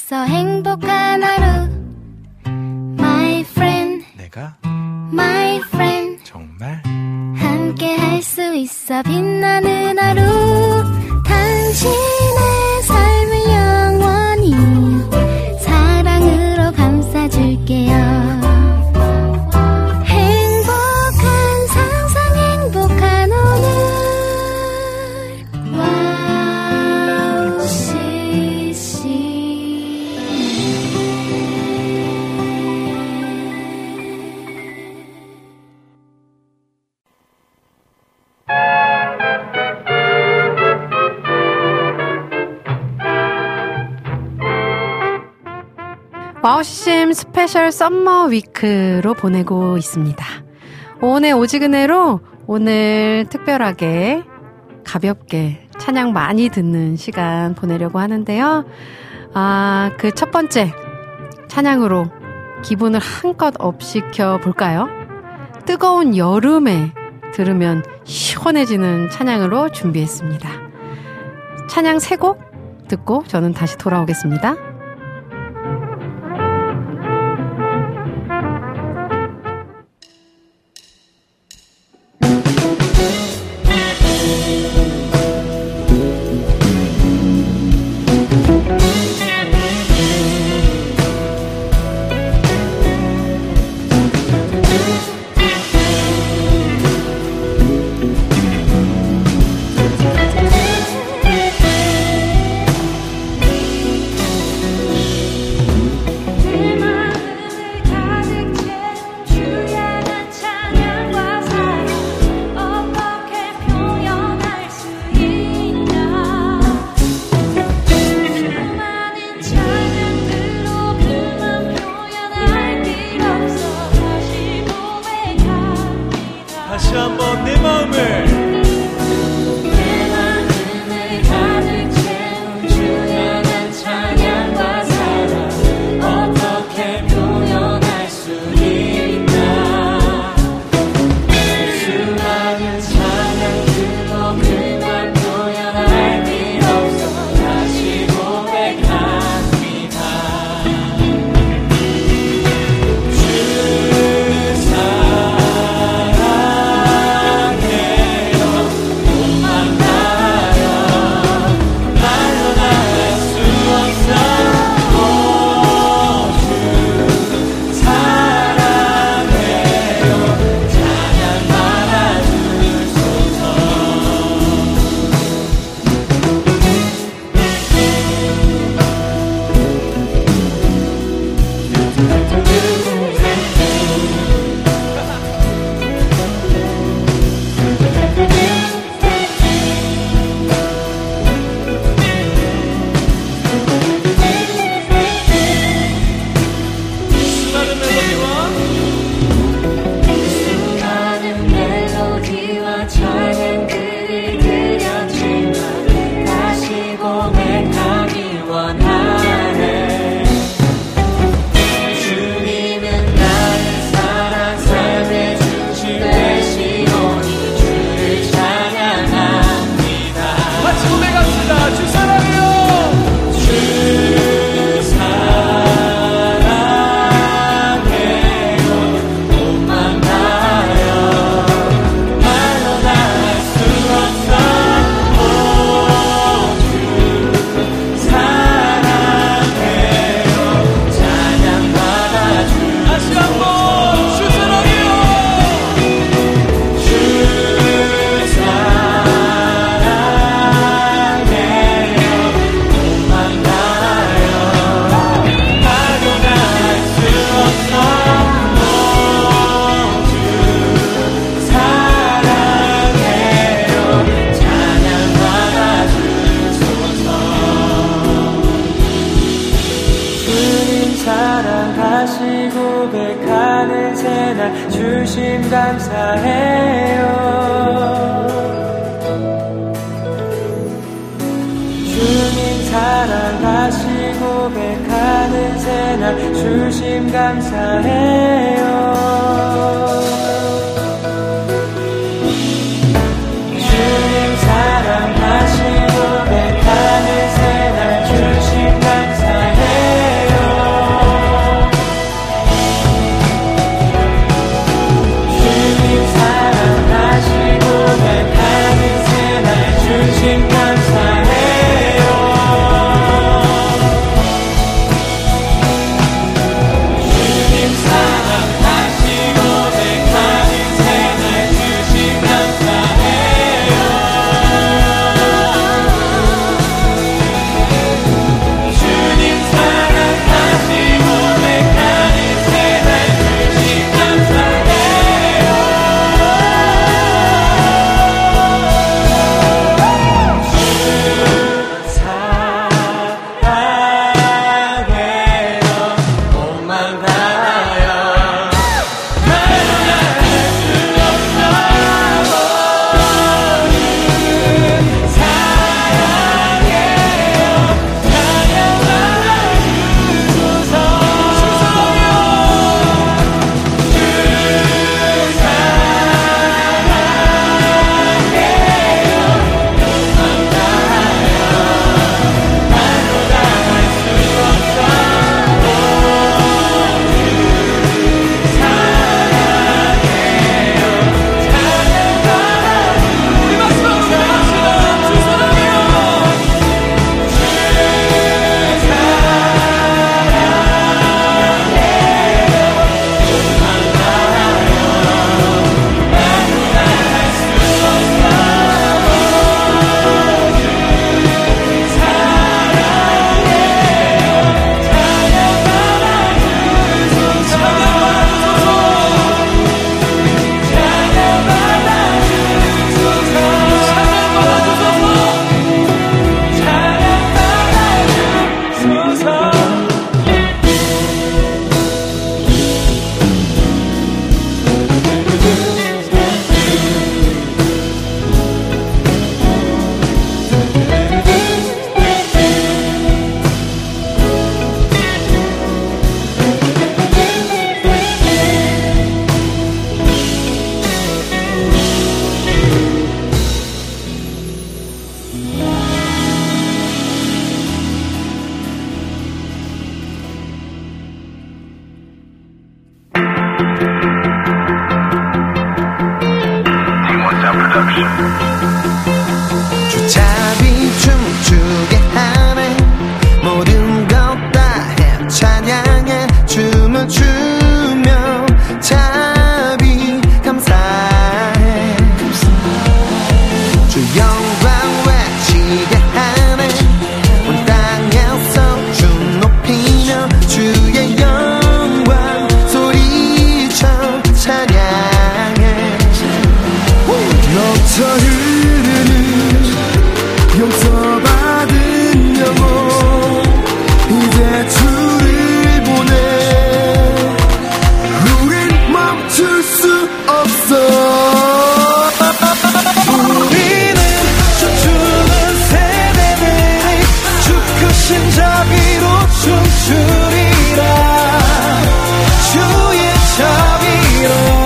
있어 행복한 하루 My friend 내가 My friend 정말 함께 할 수 있어 빛나는 하루 당신의 삶을 영원히 사랑으로 감싸줄게요 와우 CCM 스페셜 썸머 위크로 보내고 있습니다. 오늘 오지근해로 오늘 특별하게 가볍게 찬양 많이 듣는 시간 보내려고 하는데요. 그 첫 번째 찬양으로 기분을 한껏 업시켜 볼까요? 뜨거운 여름에 들으면 시원해지는 찬양으로 준비했습니다. 찬양 3곡 듣고 저는 다시 돌아오겠습니다. 주심 감사해요. 주님 사랑 다시 고백하는 새날 주심 감사해요. 주님 사랑 다시 고백하는 새날 주심 감사해요. 주잡이 춤추게 하네 모든 것 다 해 찬양해 춤을 추며 자비 감사해 주 영광 외치게 하네 온 땅에서 주 높이며 주의 영광 소리쳐 찬양해 넘쳐 흐르는 용서받은 영혼 이제 주를 보내 우린 멈출 수 없어 우리는 춤추는 세대들이 주 크신 자비로 춤추리라 주의 자비로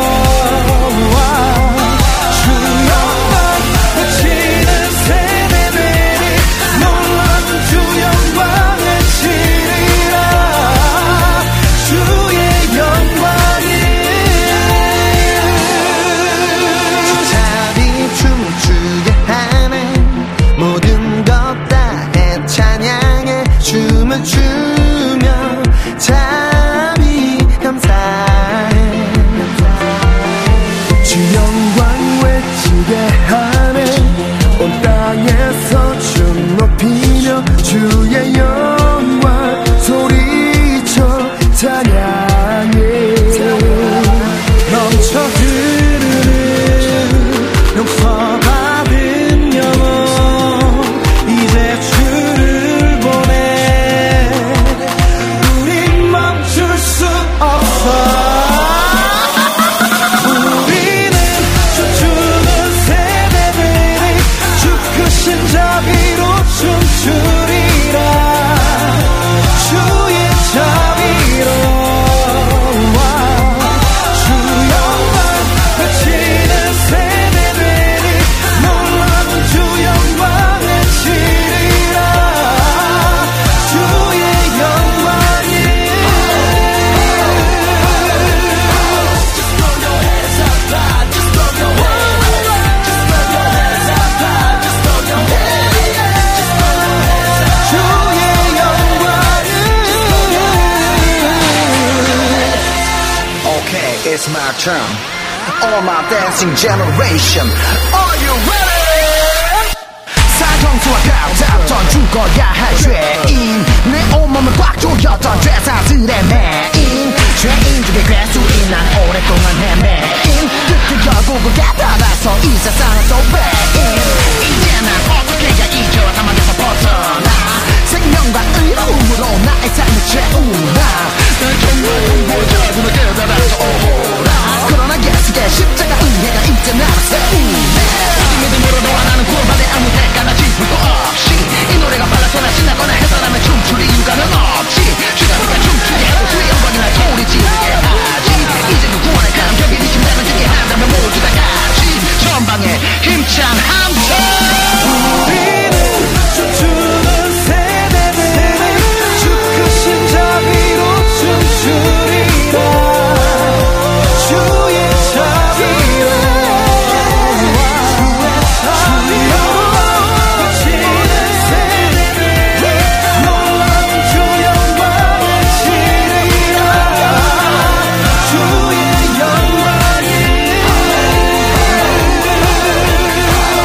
춤을 추며 자비 감사해 주 영광 외치게 하네 온 땅에서 춤 높이며 주의 영광 소리쳐 찬양해 넘쳐 흐르는 용서받은 영혼 이제 주를 보내 우린 멈출 수 없어 우리는 춤추는 세대들이 주 크신 자비로 춤추리라 주의 자비로 주 영광 외치는 세대들이 놀라운 주 영광 외치리라 주의 영광이 주의 영광이 Okay, it's my turn. All my dancing generation. Are you ready? 사형수와 가오잡던 죽어야 할 죄인 내 온몸을 꽉 조였던 죄사들의 메인 죄인 중에 괴수인 난 오랫동안 헤매인 끝에 결국은 깨달아서 이 세상은 또 배인 이제 난 어떻게 해야 이 죄와 사망에서 벗어나 생명과 의로움으로 나의 삶을 채우나 난 정말 공부해 꿈을 깨달아서 오라 그러나 예수의 십자가 은혜가 이제 나를 세우네 믿음으로 너와 나는 구원받을 아무 대가나 지불 거 없이 이 노래가 빨라서나 신나거나 해서라면 춤출 이유가는 없지 주가니까 춤추게 하고 주의 영광이 날 소리 지르게 하지 이제는 구원의 감격이 네 심장을 주게 한다면 모두 다 같이 전방에 힘찬 함성 우리는 춤추는 세대들이 주 크신 자비로 춤추리라 주의 자비로 주의 외치는 세대들이 놀라운 주 영광 외치리라 주의 영광이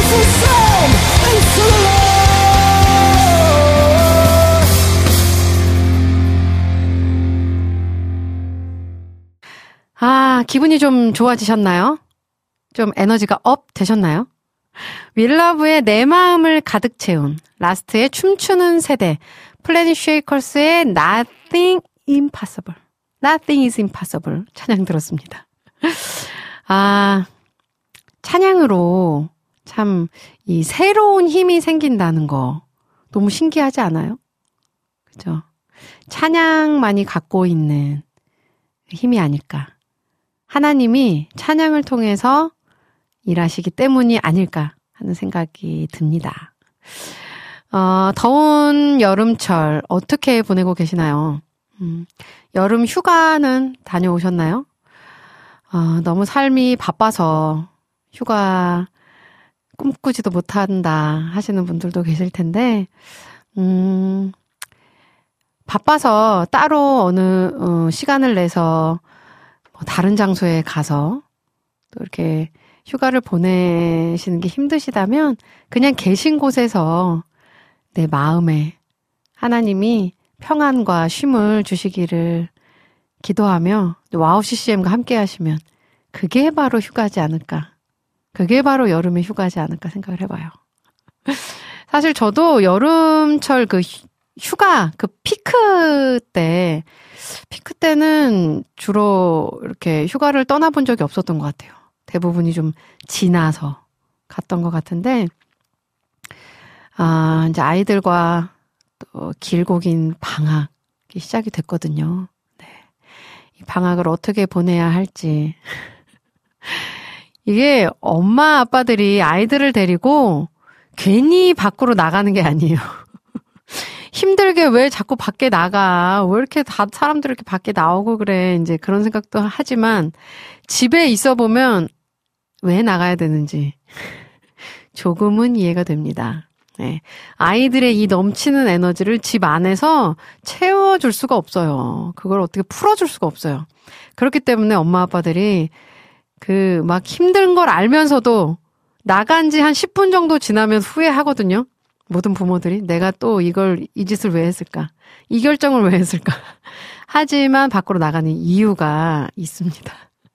This is Sam into the Lord. 아, 기분이 좀 좋아지셨나요? 좀 에너지가 업 되셨나요? 윌러브의 내 마음을 가득 채운, 라스트의 춤추는 세대, 플래닛 쉐이커스의 Nothing Impossible, Nothing is Impossible 찬양 들었습니다. 아, 찬양으로 참 이 새로운 힘이 생긴다는 거 너무 신기하지 않아요? 그죠? 찬양만이 갖고 있는 힘이 아닐까. 하나님이 찬양을 통해서 일하시기 때문이 아닐까 하는 생각이 듭니다. 더운 여름철 어떻게 보내고 계시나요? 여름 휴가는 다녀오셨나요? 너무 삶이 바빠서 휴가 꿈꾸지도 못한다 하시는 분들도 계실 텐데, 바빠서 따로 어느 시간을 내서 다른 장소에 가서 또 이렇게 휴가를 보내시는 게 힘드시다면 그냥 계신 곳에서 내 마음에 하나님이 평안과 쉼을 주시기를 기도하며 와우 CCM과 함께 하시면 그게 바로 휴가지 않을까. 그게 바로 여름의 휴가지 않을까 생각을 해봐요. 사실 저도 여름철 그 휴가, 그 피크 때는 주로 이렇게 휴가를 떠나본 적이 없었던 것 같아요. 대부분이 좀 지나서 갔던 것 같은데, 이제 아이들과 또 길고 긴 방학이 시작이 됐거든요. 네. 이 방학을 어떻게 보내야 할지. 이게 엄마 아빠들이 아이들을 데리고 괜히 밖으로 나가는 게 아니에요. 힘들게 왜 자꾸 밖에 나가? 왜 이렇게 다 사람들 이렇게 밖에 나오고 그래? 이제 그런 생각도 하지만 집에 있어 보면 왜 나가야 되는지 조금은 이해가 됩니다. 네. 아이들의 이 넘치는 에너지를 집 안에서 채워줄 수가 없어요. 그걸 어떻게 풀어줄 수가 없어요. 그렇기 때문에 엄마 아빠들이 그 막 힘든 걸 알면서도 나간 지 한 10분 정도 지나면 후회하거든요. 모든 부모들이 내가 또 이 짓을 왜 했을까? 이 결정을 왜 했을까? 하지만 밖으로 나가는 이유가 있습니다.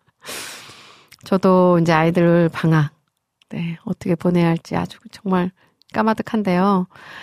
저도 이제 아이들 방학, 네, 어떻게 보내야 할지 아주 정말 까마득한데요.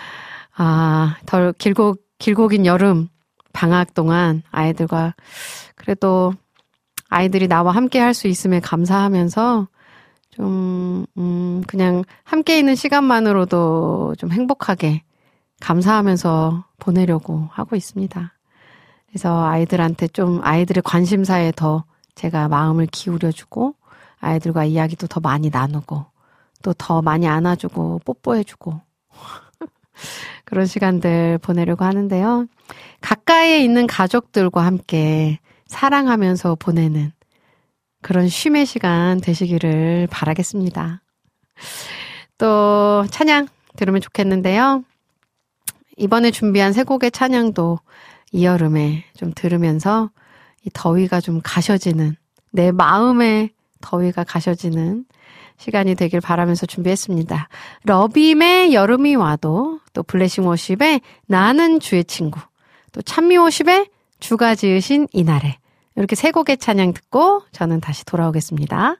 덜 길고 긴 여름 방학 동안 아이들과 그래도 아이들이 나와 함께 할 수 있음에 감사하면서 좀, 그냥 함께 있는 시간만으로도 좀 행복하게 감사하면서 보내려고 하고 있습니다. 그래서 아이들한테 좀 아이들의 관심사에 더 제가 마음을 기울여주고 아이들과 이야기도 더 많이 나누고 또 더 많이 안아주고 뽀뽀해주고 그런 시간들 보내려고 하는데요. 가까이에 있는 가족들과 함께 사랑하면서 보내는 그런 쉼의 시간 되시기를 바라겠습니다. 또 찬양 들으면 좋겠는데요. 이번에 준비한 세 곡의 찬양도 이 여름에 좀 들으면서 이 더위가 좀 가셔지는, 내 마음의 더위가 가셔지는 시간이 되길 바라면서 준비했습니다. 러빔의 여름이 와도, 또 블레싱 워십의 나는 주의 친구, 또 찬미 워십의 주가 지으신 이날에, 이렇게 세 곡의 찬양 듣고 저는 다시 돌아오겠습니다.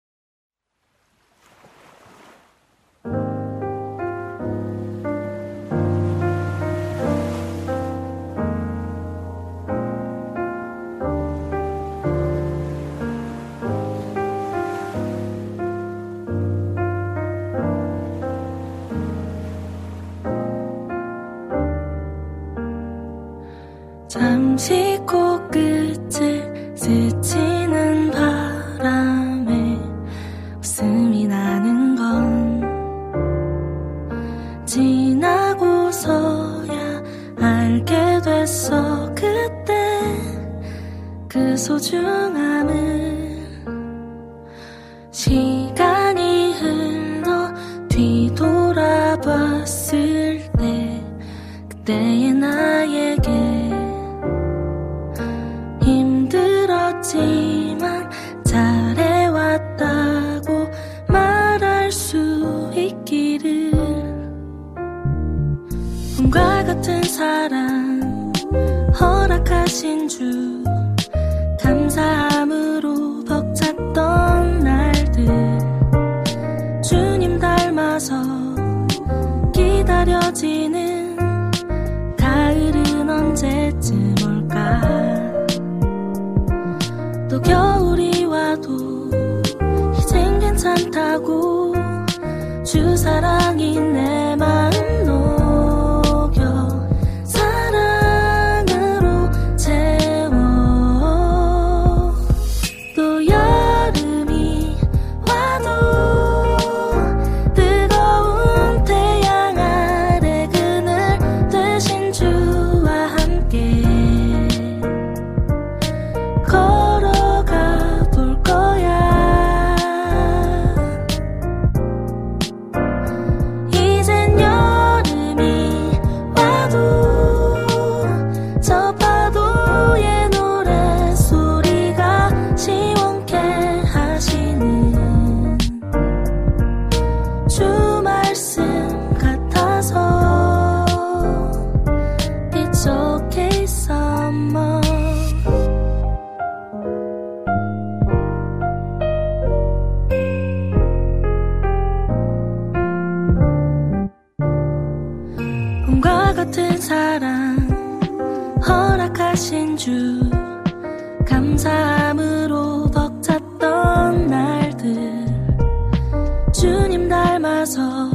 잠시 코끝을 스치는 바람에 웃음이 나는 건 지나고서야 알게 됐어. 그때 그 소중함을. 시간이 흘러 뒤돌아봤을 때 그때의 나에게 힘들었지만 잘해왔다고 말할 수 있게 허락하신 주 감사함으로 벅찼던 날들 주님 닮아서 기다려지는 가을은 언제쯤 올까 또 겨울이 와도 이젠 괜찮다고 주 사랑이 내 마음 녹여 사랑으로 채워 또 여름이 와도 뜨거운 태양 아래 그늘 되신 주와 함께 걸어가 볼 거야 이젠 여름이 와도 저 파도의 노래소리가 시원케 하시는 주 말씀 같아서 It's okay summer 꿈과 같은 사랑 허락하신 주 감사함으로 벅찼던 날들 주님 닮아서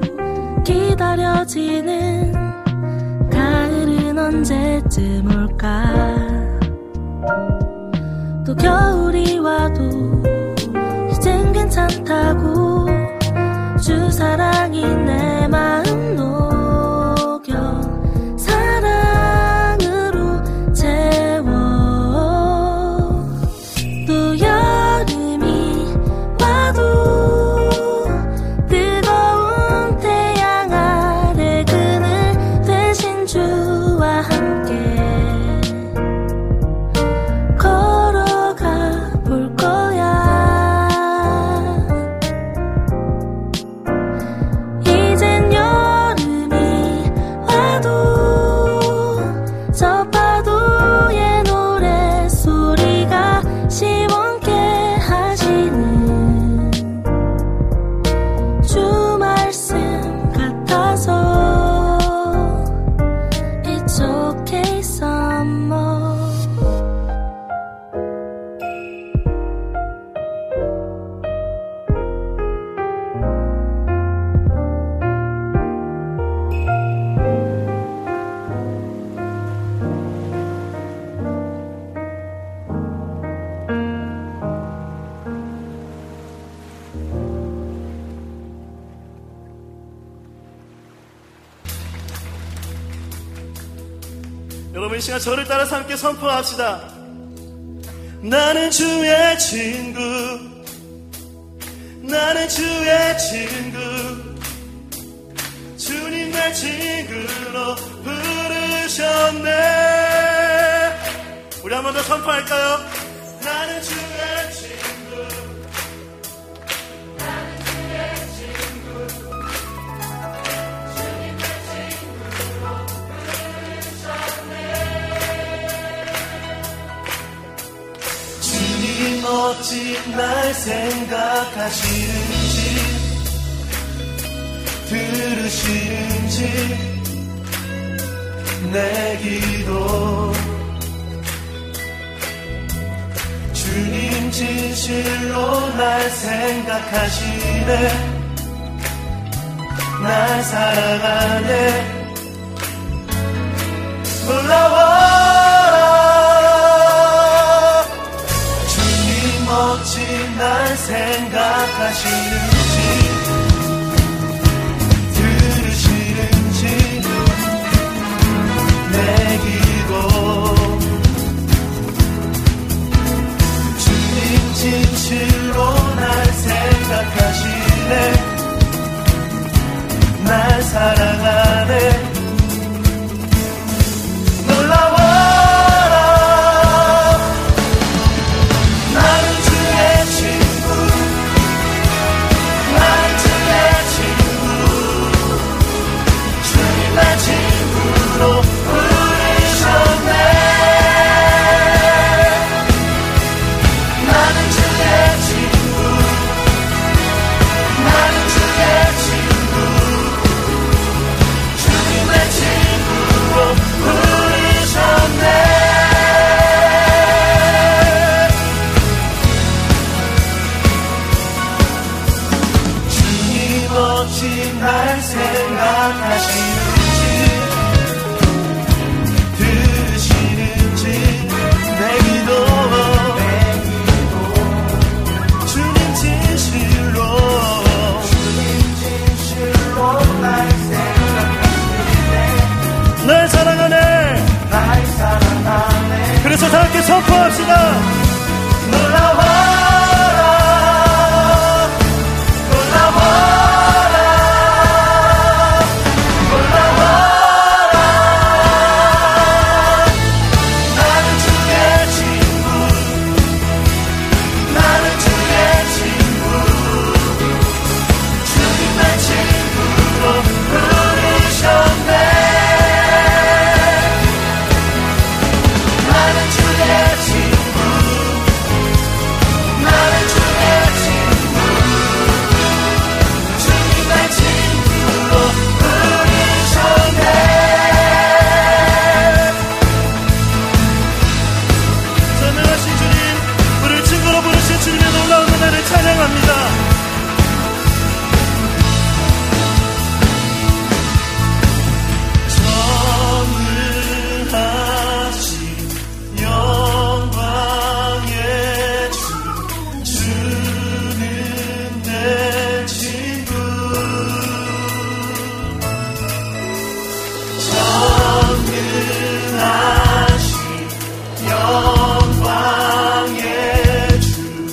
기다려지는 가을은 언제쯤 올까 또 겨울이 와도 이젠 괜찮다고 주 사랑이 내 마음 녹여 사랑으로 채워 또 여름이 와도 뜨거운 태양 아래 그늘 되신 주와 함께 걸어가 볼 거야 이젠 여름이 와도 저 파도의 노래소리가 시원케 하시는 주 말씀 같아서 It's okay summer 여러분 이 시간 저를 따라서 함께 선포합시다. 나는 주의 친구 나는 주의 친구 주님 날 친구로 부르셨네. 우리 한 번 더 선포할까요? 나는 주의 친구 나는 주의 친구 주님 날 친구로 주님 어찌 날 생각하시는지 들으시는지 내 기도 주님 진실로 날 생각하시네 날 사랑하네 놀라워라 주님 어찌 날 생각하시는지 들으시는지 내 기도 주님 진실로 날 생각하시네 날 사랑하네 놀라워라 나는 주의 친구 다 함께 선포합시다. 놀라워라 놀라워라 놀라워라 나는 주의 친구 나는 주의 친구 주님 날 친구로 부르셨네 나는 주의 친구 나는 주의 친구 주님 날 친구로 부르셨네 전능하신 주님 우리를 친구로 부르신 주님의 놀라운 은혜를 찬양합니다. 전능하신 영광의 주 주는 내 친구 전능하신 영광의 주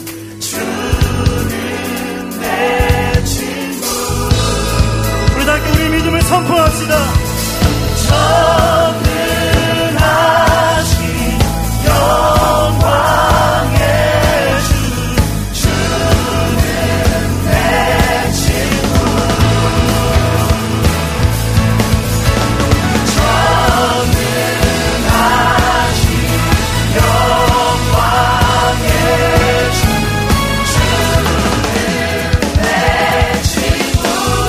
주는 내 친구 우리 다 함께 우리 믿음을 선포합시다. 전능하신 영광의 주 주는 내 친구 전능하신 영광의 주 주는 내 친구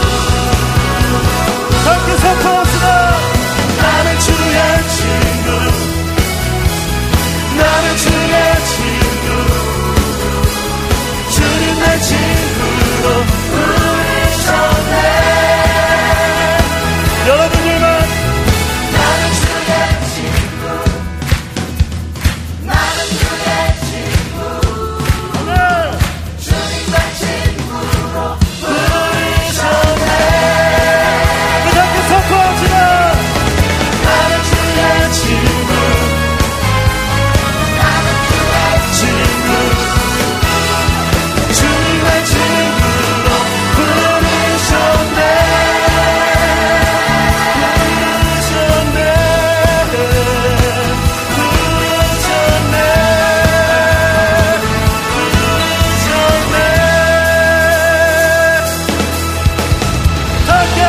함께 선포합시다. 나는 주의 친구 나는 주의 친구 주님 내 친구로 부르셨네 여러분들만 나는 주의 친구 나는 주의 친구 주님 내 친구로 부르셨네 우리 함께 선포합시다. 나는 주의 친구 나는 주의 친구 주님 내 친구로 부르셨네 부르셨네 부르셨네 부르셨네 함께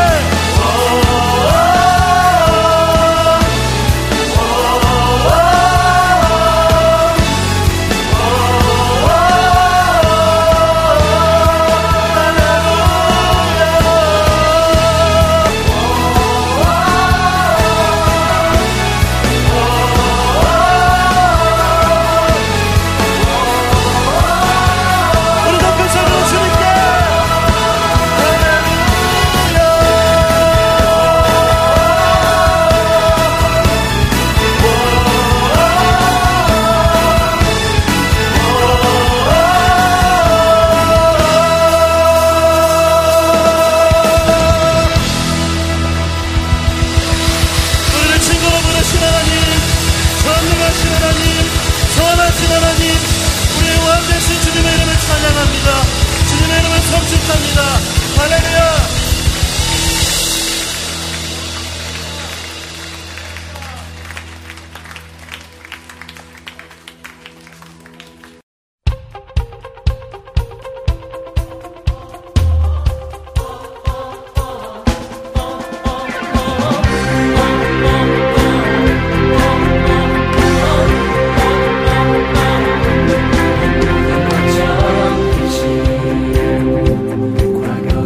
우리 높은 소리로 주님께 우리를 친구로 부르신 하나님 전능하신 하나님 선하신 하나님 우리의 왕 되신 주님의 이름을 찬양합니다. 주님의 이름을 성축합니다. 할렐루야. 과거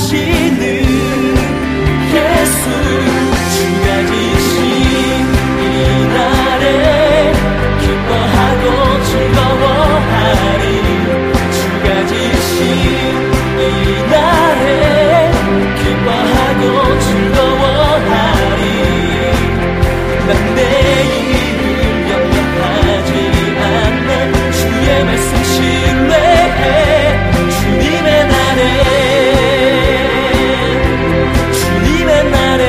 사랑하시는 예수 주가 지신 이날에 기뻐하고 즐거워하리 주가 지신 이날에 기뻐하고 즐거워하리 난 내일을 염려하지 않네 주의 말씀 신뢰해 주님의 날에 주님의 날에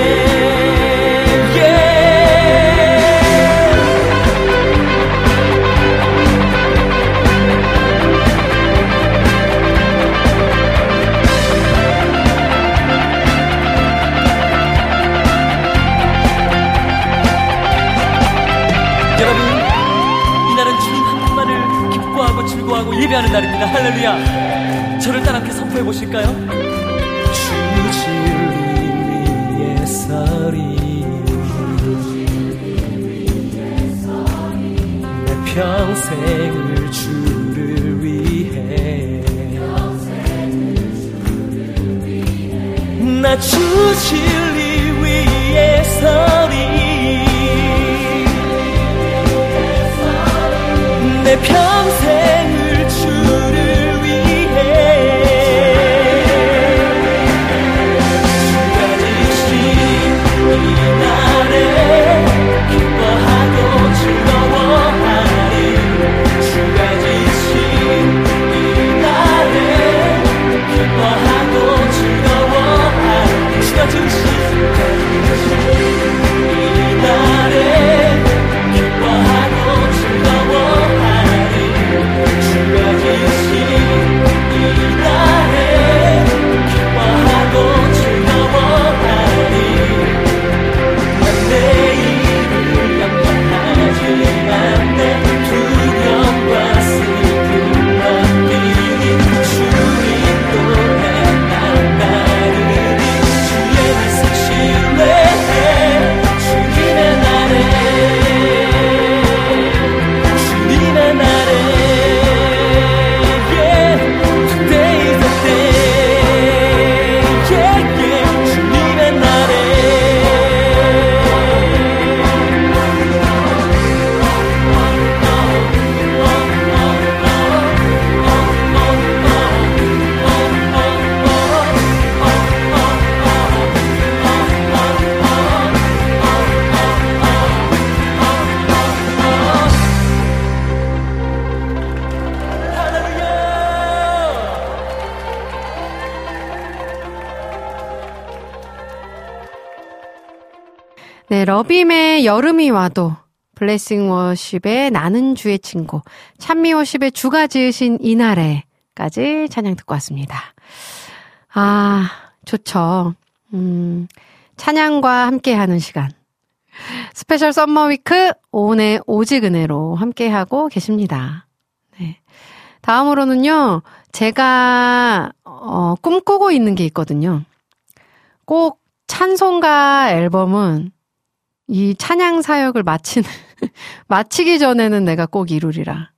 여러분 이날은 주님 한 분만을 기뻐하고 즐거워하고 예배하는 날입니다. 할렐루야. 저를 따라 함께 선포해 보실까요? 주 진리 위에서리 내 평생을 주를 위해 나 주 진리 위에서리 내 평생을 주를 위해 주가 지신 이날에 기뻐하고 즐거워하리 주가 지신 이날에 기뻐하고 즐거워하리 주가 지신 이날에 기뻐하고 즐거워하리 주가 지신 이날에 기뻐하고 즐거워하리 난 내일을 염려하지 않네 두려움과 슬픔만 뛰니 주님 또한 난 따르니 주의 말씀 신뢰해 주님의 날에 주님의 날에 yeah, today is the day yeah, yeah, 주님의 날에 네, 러빔의 여름이 와도, 블레싱 워십의 나는 주의 친구, 찬미 워십의 주가 지으신 이날에까지 찬양 듣고 왔습니다. 아, 좋죠. 찬양과 함께하는 시간. 스페셜 썸머 위크 오은의 오직 은혜로 함께하고 계십니다. 네. 다음으로는요, 제가 꿈꾸고 있는 게 있거든요. 꼭 찬송가 앨범은 이 찬양 사역을 마치기 전에는 내가 꼭 이루리라.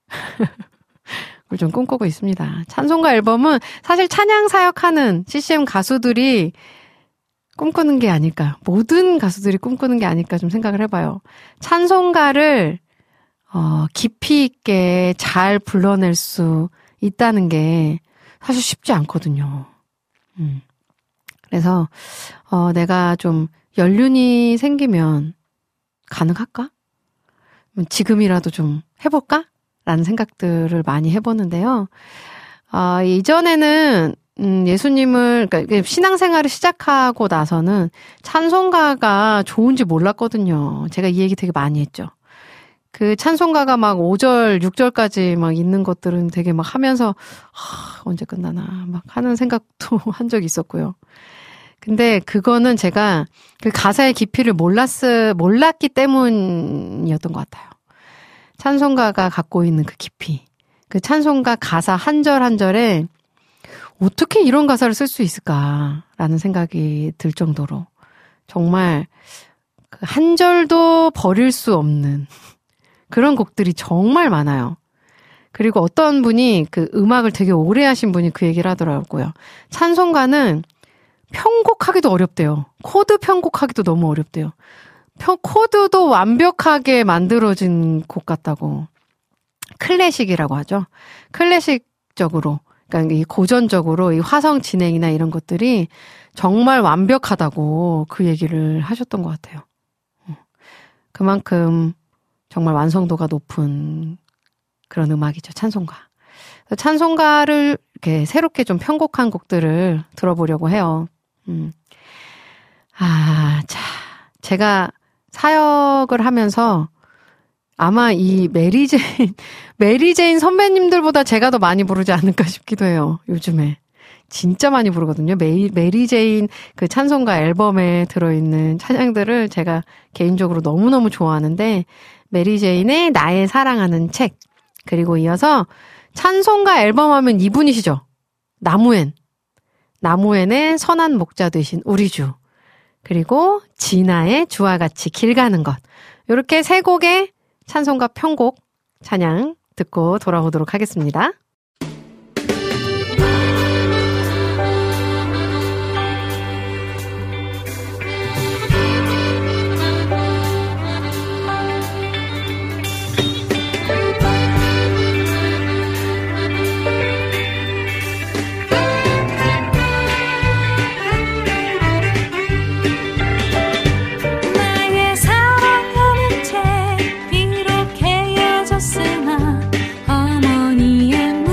그걸 좀 꿈꾸고 있습니다. 찬송가 앨범은 사실 찬양 사역하는 CCM 가수들이 꿈꾸는 게 아닐까. 모든 가수들이 꿈꾸는 게 아닐까 좀 생각을 해봐요. 찬송가를 깊이 있게 잘 불러낼 수 있다는 게 사실 쉽지 않거든요. 그래서 내가 좀 연륜이 생기면 가능할까? 지금이라도 좀 해볼까? 라는 생각들을 많이 해보는데요. 이전에는 예수님을, 그러니까 신앙생활을 시작하고 나서는 찬송가가 좋은지 몰랐거든요. 제가 이 얘기 되게 많이 했죠. 그 찬송가가 막 5절, 6절까지 막 있는 것들은 되게 막 하면서 언제 끝나나 막 하는 생각도 한 적이 있었고요. 근데 그거는 제가 그 가사의 깊이를 몰랐기 때문이었던 것 같아요. 찬송가가 갖고 있는 그 깊이. 그 찬송가 가사 한 절 한 절에 어떻게 이런 가사를 쓸 수 있을까라는 생각이 들 정도로 정말 한 절도 버릴 수 없는 그런 곡들이 정말 많아요. 그리고 어떤 분이 그 음악을 되게 오래 하신 분이 그 얘기를 하더라고요. 찬송가는 편곡하기도 어렵대요. 코드 편곡하기도 너무 어렵대요. 코드도 완벽하게 만들어진 곡 같다고. 클래식이라고 하죠. 클래식적으로, 그러니까 이 고전적으로 이 화성 진행이나 이런 것들이 정말 완벽하다고 그 얘기를 하셨던 것 같아요. 그만큼 정말 완성도가 높은 그런 음악이죠. 찬송가. 찬송가를 이렇게 새롭게 좀 편곡한 곡들을 들어보려고 해요. 자, 제가 사역을 하면서 아마 이 메리제인 선배님들보다 제가 더 많이 부르지 않을까 싶기도 해요. 요즘에. 진짜 많이 부르거든요. 메리제인 그 찬송가 앨범에 들어있는 찬양들을 제가 개인적으로 너무너무 좋아하는데, 메리제인의 나의 사랑하는 책, 그리고 이어서 찬송가 앨범 하면 이분이시죠. 나무엔의 선한 목자 되신 우리 주, 그리고 진아의 주와 같이 길 가는 것, 이렇게 세 곡의 찬송가 편곡 찬양 듣고 돌아오도록 하겠습니다. 나의 사랑하는 책 비록 헤어졌으나 어머니의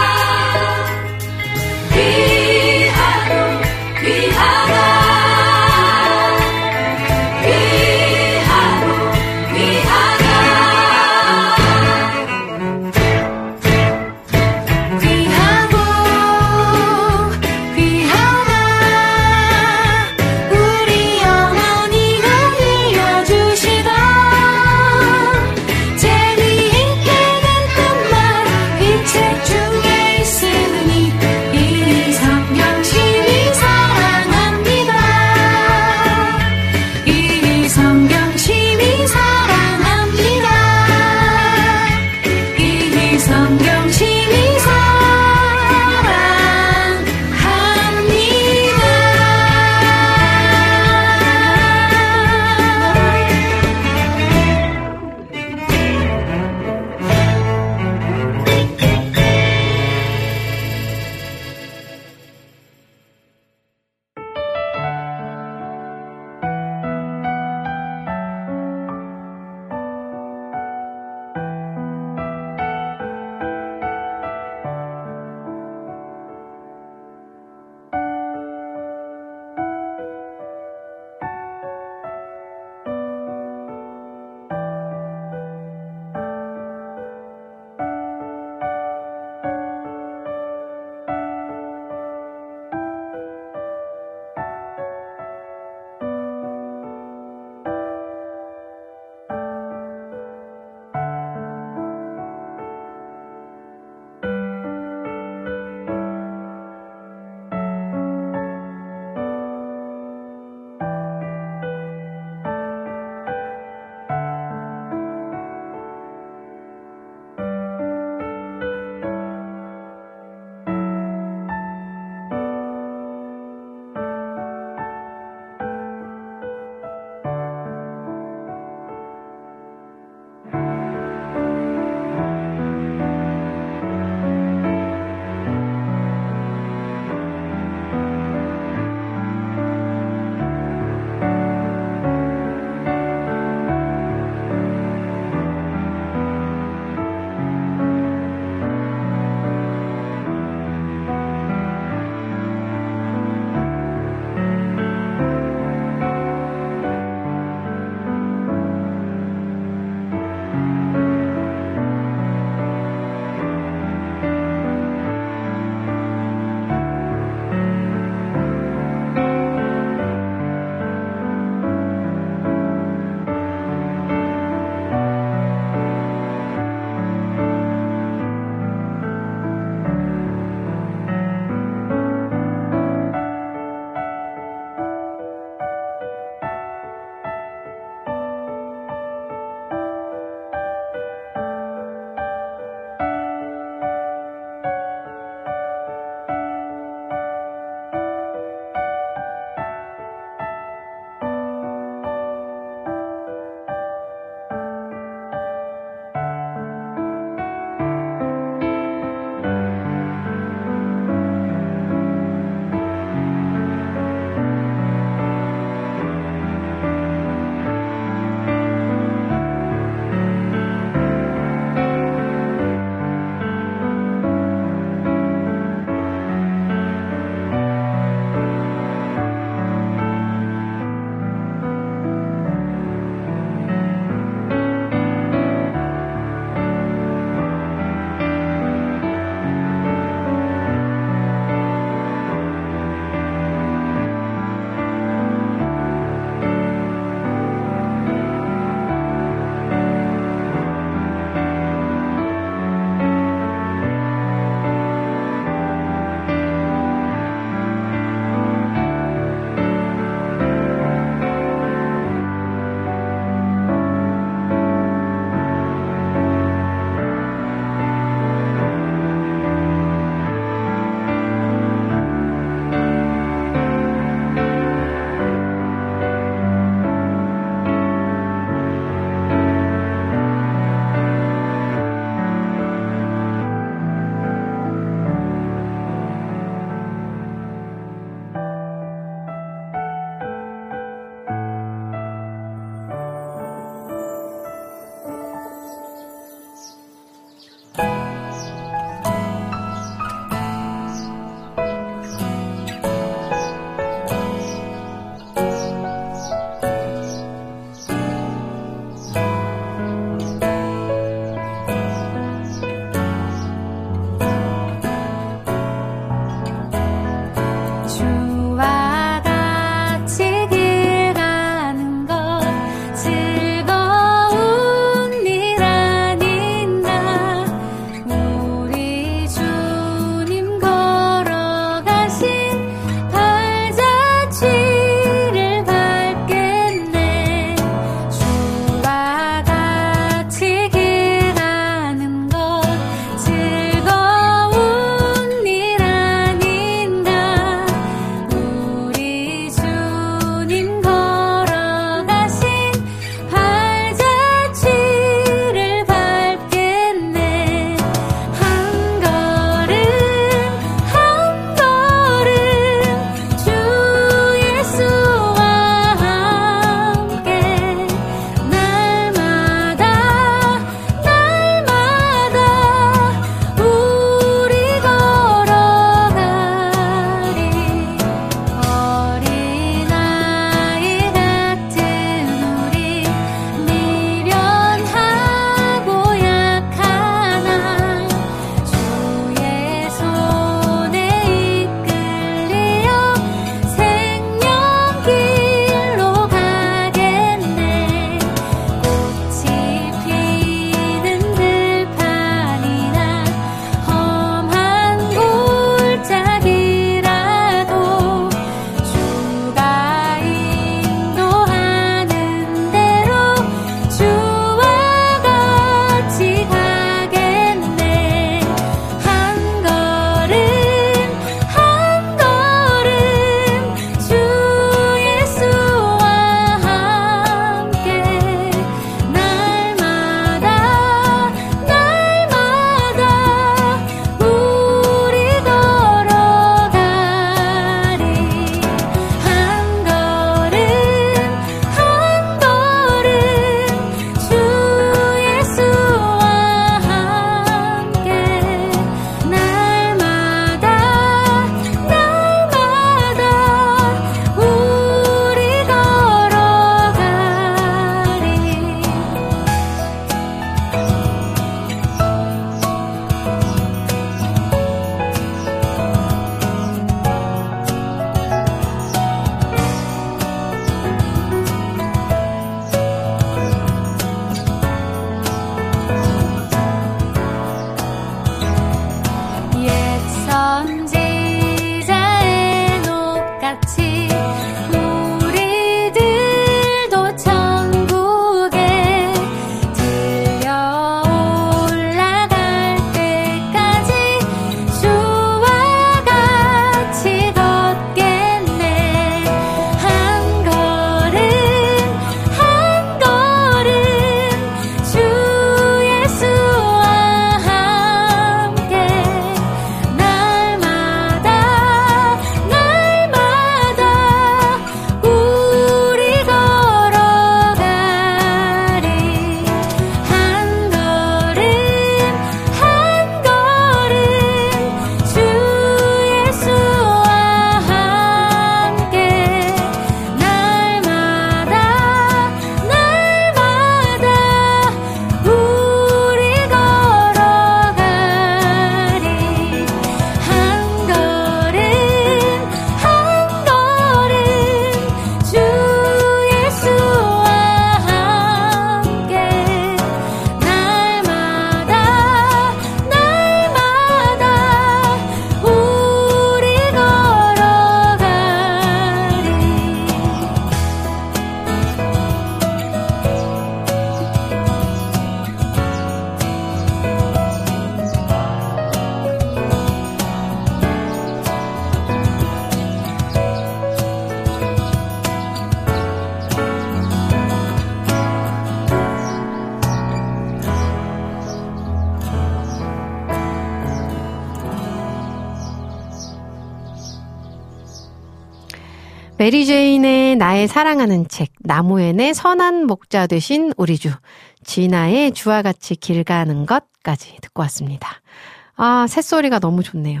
메리제인의 나의 사랑하는 책, 나무엔의 선한 목자 되신 우리 주, 진아의 주와 같이 길 가는 것까지 듣고 왔습니다. 아, 새소리가 너무 좋네요.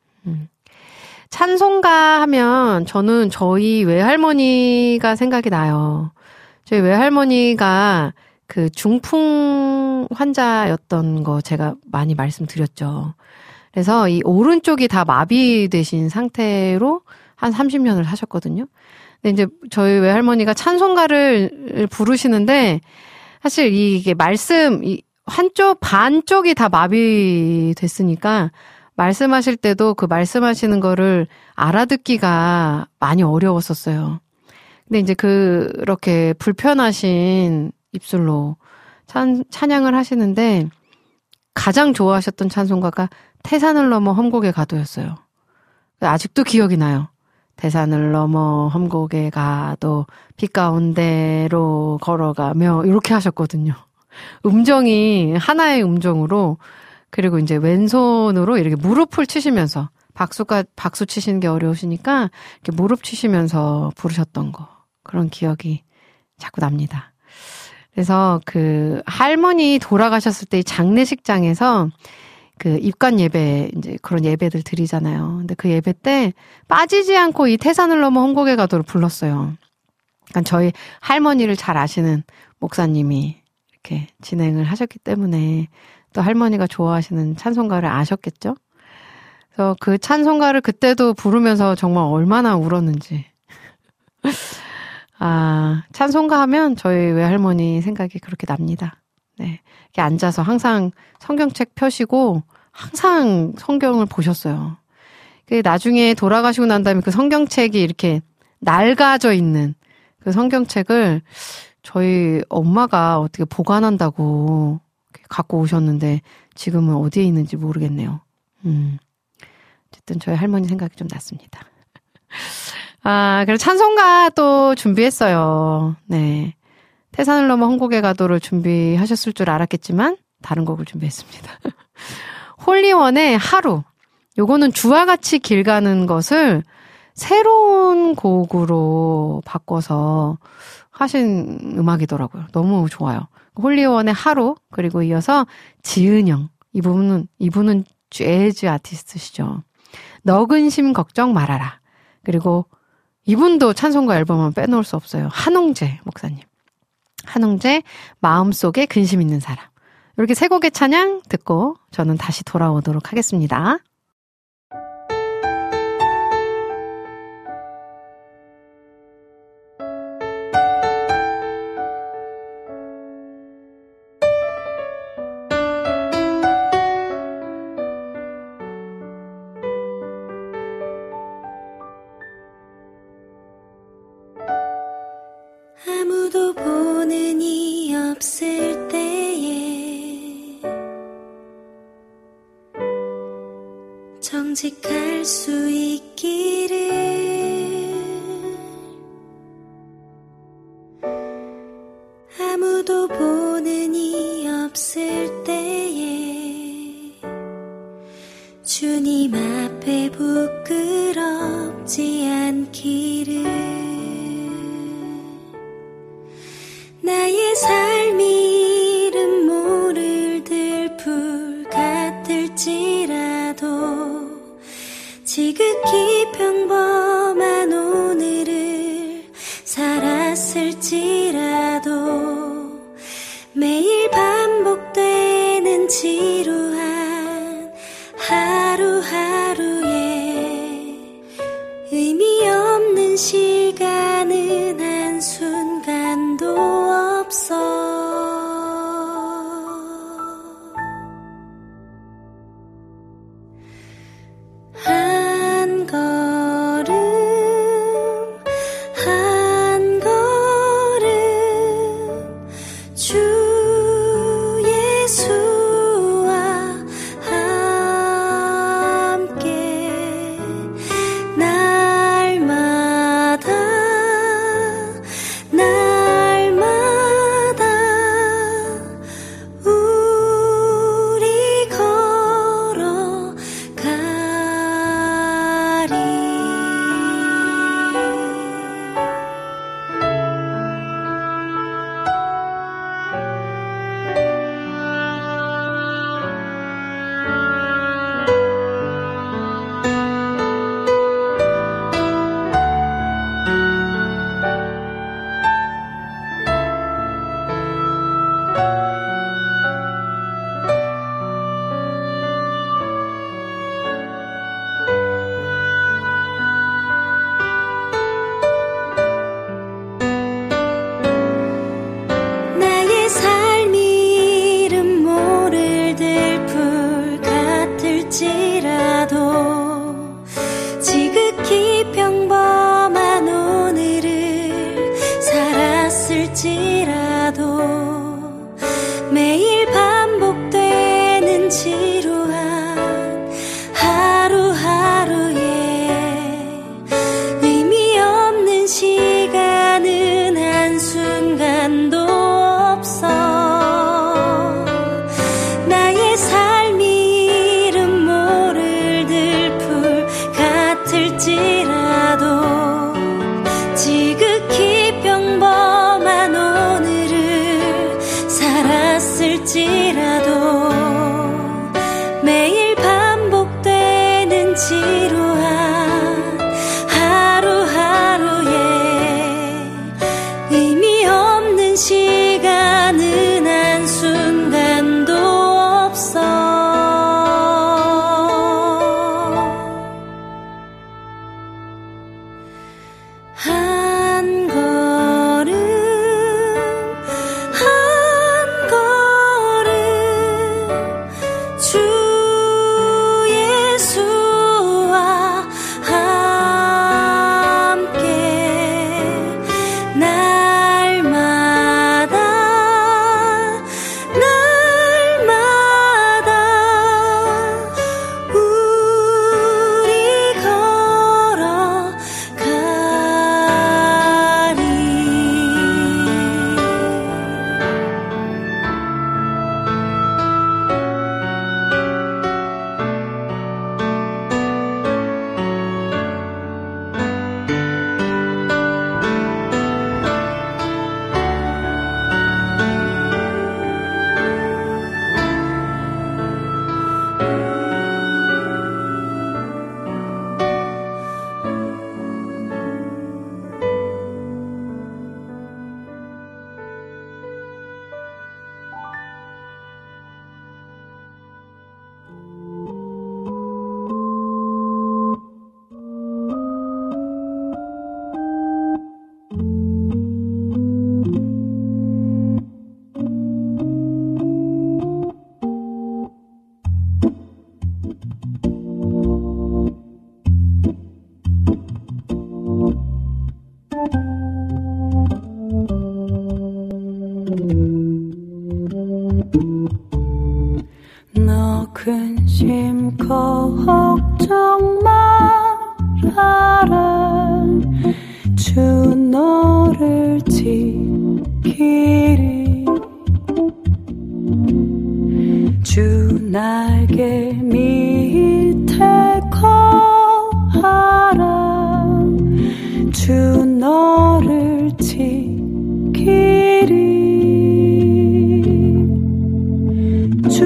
찬송가 하면 저는 저희 외할머니가 생각이 나요. 저희 외할머니가 그 중풍 환자였던 거 제가 많이 말씀드렸죠. 그래서 이 오른쪽이 다 마비되신 상태로 한 30년을 사셨거든요. 근데 이제 저희 외할머니가 찬송가를 부르시는데 사실 이게 이 한쪽 반쪽이 다 마비됐으니까 말씀하실 때도 그 말씀하시는 거를 알아듣기가 많이 어려웠었어요. 근데 이제 그렇게 불편하신 입술로 찬양을 하시는데 가장 좋아하셨던 찬송가가 태산을 넘어 험곡에 가도였어요. 아직도 기억이 나요. 태산을 넘어 험곡에 가도 빛 가운데로 걸어가며 이렇게 하셨거든요. 음정이 하나의 음정으로 그리고 이제 왼손으로 이렇게 무릎을 치시면서 박수 치시는 게 어려우시니까 이렇게 무릎 치시면서 부르셨던 거 그런 기억이 자꾸 납니다. 그래서 그 할머니 돌아가셨을 때 장례식장에서 그 입관 예배, 이제 그런 예배들 드리잖아요. 근데 그 예배 때 빠지지 않고 이 태산을 넘어 험곡에 가도를 불렀어요. 그러니까 저희 할머니를 잘 아시는 목사님이 이렇게 진행을 하셨기 때문에 또 할머니가 좋아하시는 찬송가를 아셨겠죠? 그래서 그 찬송가를 그때도 부르면서 정말 얼마나 울었는지. 아, 찬송가 하면 저희 외할머니 생각이 그렇게 납니다. 네. 이렇게 앉아서 항상 성경책 펴시고 항상 성경을 보셨어요. 나중에 돌아가시고 난 다음에 그 성경책이 이렇게 낡아져 있는 그 성경책을 저희 엄마가 어떻게 보관한다고 갖고 오셨는데 지금은 어디에 있는지 모르겠네요. 어쨌든 저희 할머니 생각이 좀 났습니다. 아, 그래서 찬송가 또 준비했어요. 네. 태산을 넘어 험곡에 가도를 준비하셨을 줄 알았겠지만 다른 곡을 준비했습니다. 홀리원의 하루. 요거는 주와 같이 길 가는 것을 새로운 곡으로 바꿔서 하신 음악이더라고요. 너무 좋아요. 홀리원의 하루, 그리고 이어서 지은영. 이분은 재즈 아티스트시죠. 너 근심 걱정 말아라. 그리고 이분도 찬송가 앨범은 빼놓을 수 없어요. 한홍재 목사님. 한홍재 마음속에 근심 있는 사람. 이렇게 세 곡의 찬양 듣고 저는 다시 돌아오도록 하겠습니다. 아무도 보는 이 없을 때에 정직할 수 있기를 아무도 보는 이 없을 때에 주님 앞에 부끄럽지 않기를 나의 삶이 이름 모를 들풀 같을지라도 지극히 평범한 오늘을 살았을지라도 매일 반복되는 지루한 하루하루에 의미 없는 시간은 한순간도 없어 한 걸음 한 걸음 주 예수와 함께 날마다 우리 걸어가리 근심 걱정 말아라. 주 너를 지키리. 주 날개 밑에 거하라. 주 너를 지키리. 주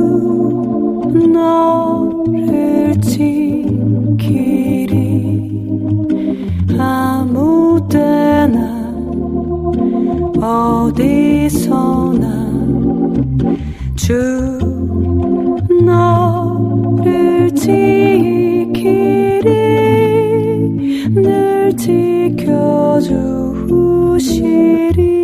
너를 지키리. 아무 때나 어디서나 주 너를 지키리. 늘 지켜주시리.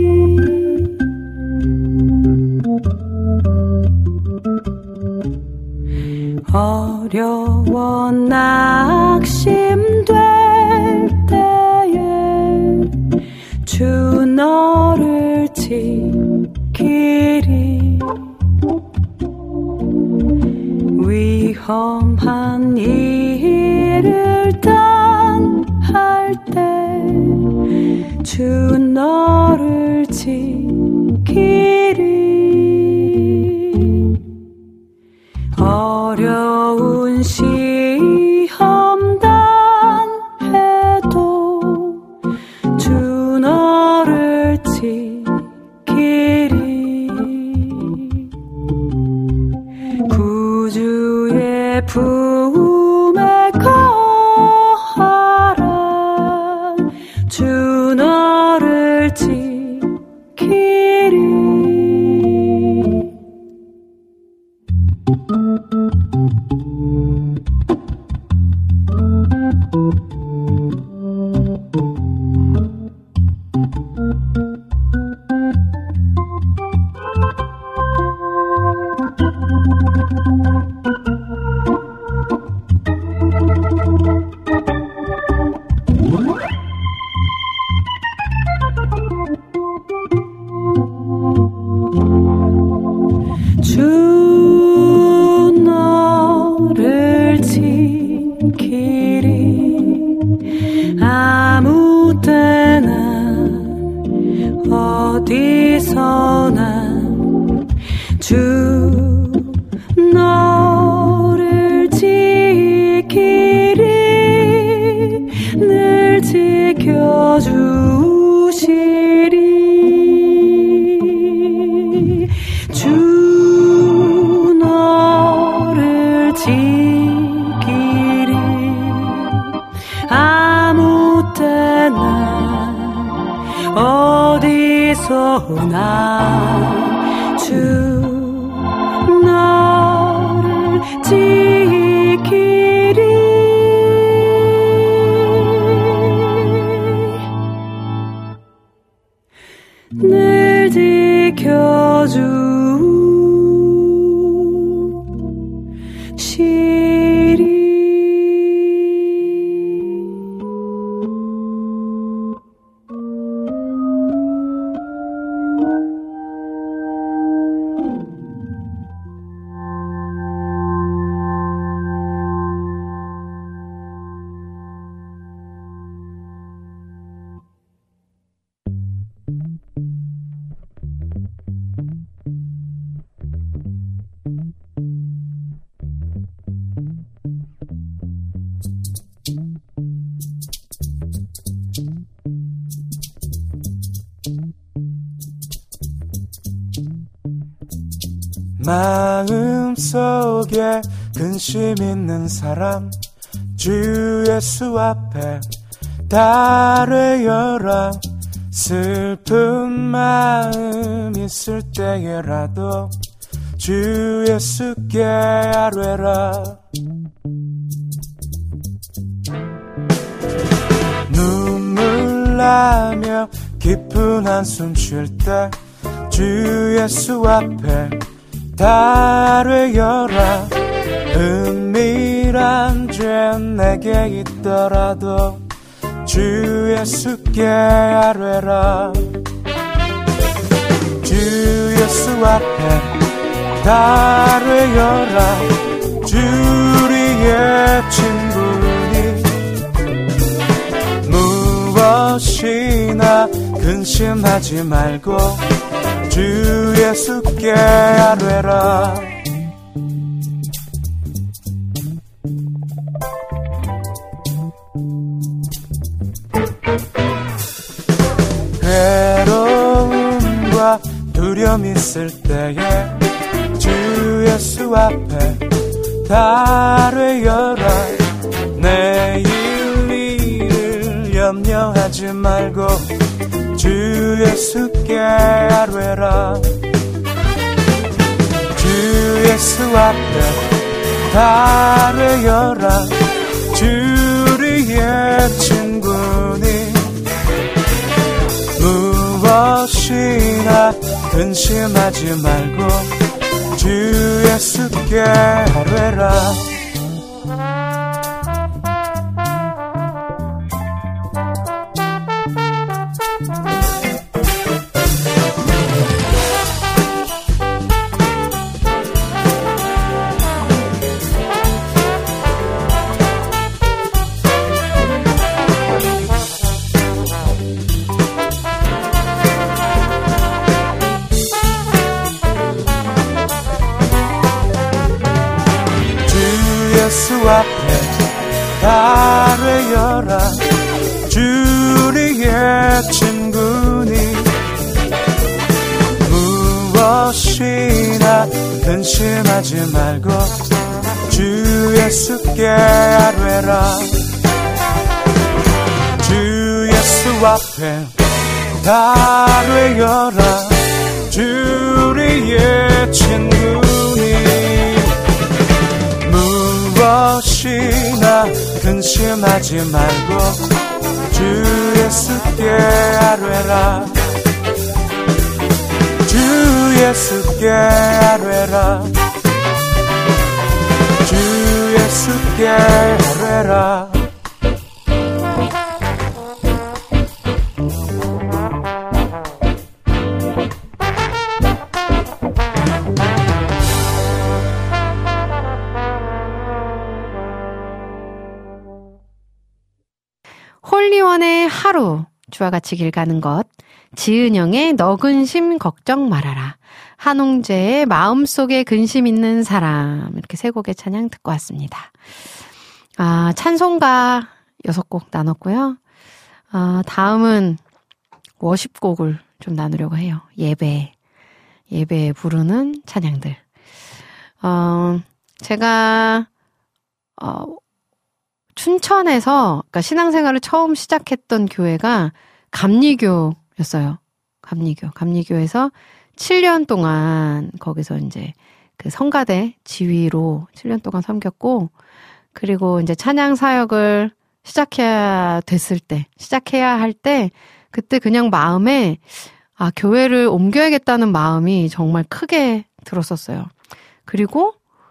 어려워 낙심될 때에 주 너를 지키리. 위험한 일을 당할 때 주 너를 지키리. 어려운 시험 당해도 주 너를 지키리. 구주의 품에 거하라. 주 너를 지키리. 떠나 주 나를 지키리 늘 지켜주시리. 마음속에 근심 있는 사람 주 예수 앞에 달래어라. 슬픈 마음 있을 때에라도 주 예수께 아뢰라. 눈물 나며 깊은 한숨 쉴 때 주 예수 앞에 달래어라. 은밀한 죄 내게 있더라도 주 예수께 아뢰라. 주 예수 앞에 달래어라. 주 우리의 친구니 무엇이나 근심하지 말고 주 예수께 아뢰라. 괴로움과 두려움 있을 때에 주 예수 앞에 달래어라. 내일 일을 염려하지 말고 주 예수께 아뢰라. 주 예수 앞에 달래어라. 주 우리의 친구니 무엇이나 근심하지 말고 주 예수께 아뢰라. 예수 앞에 달래어라. 주 우리의 친구니 무엇이나 근심하지 말고 주 예수께 아뢰라. 주 예수 앞에 달래어라. 주 우리의 친구니 무엇이나 근심하지 말고 주 예수께 아뢰라. 주 예수께 아뢰라. 주 예수께 아뢰라. 홀리원의 하루, 주와 같이 길 가는 것, 지은영의 너 근심 걱정 말아라, 한홍재의 마음속에 근심 있는 사람, 이렇게 세 곡의 찬양 듣고 왔습니다. 찬송가 6곡 나눴고요. 다음은 워십곡을 좀 나누려고 해요. 예배에 부르는 찬양들. 제가 춘천에서, 그러니까 신앙생활을 처음 시작했던 교회가 감리교였어요. 감리교에서 7년 동안 거기서 이제 그 성가대 지휘로 7년 동안 섬겼고, 그리고 이제 찬양 사역을 시작해야 할 때, 그때 그냥 마음에, 교회를 옮겨야겠다는 마음이 정말 크게 들었었어요. 그리고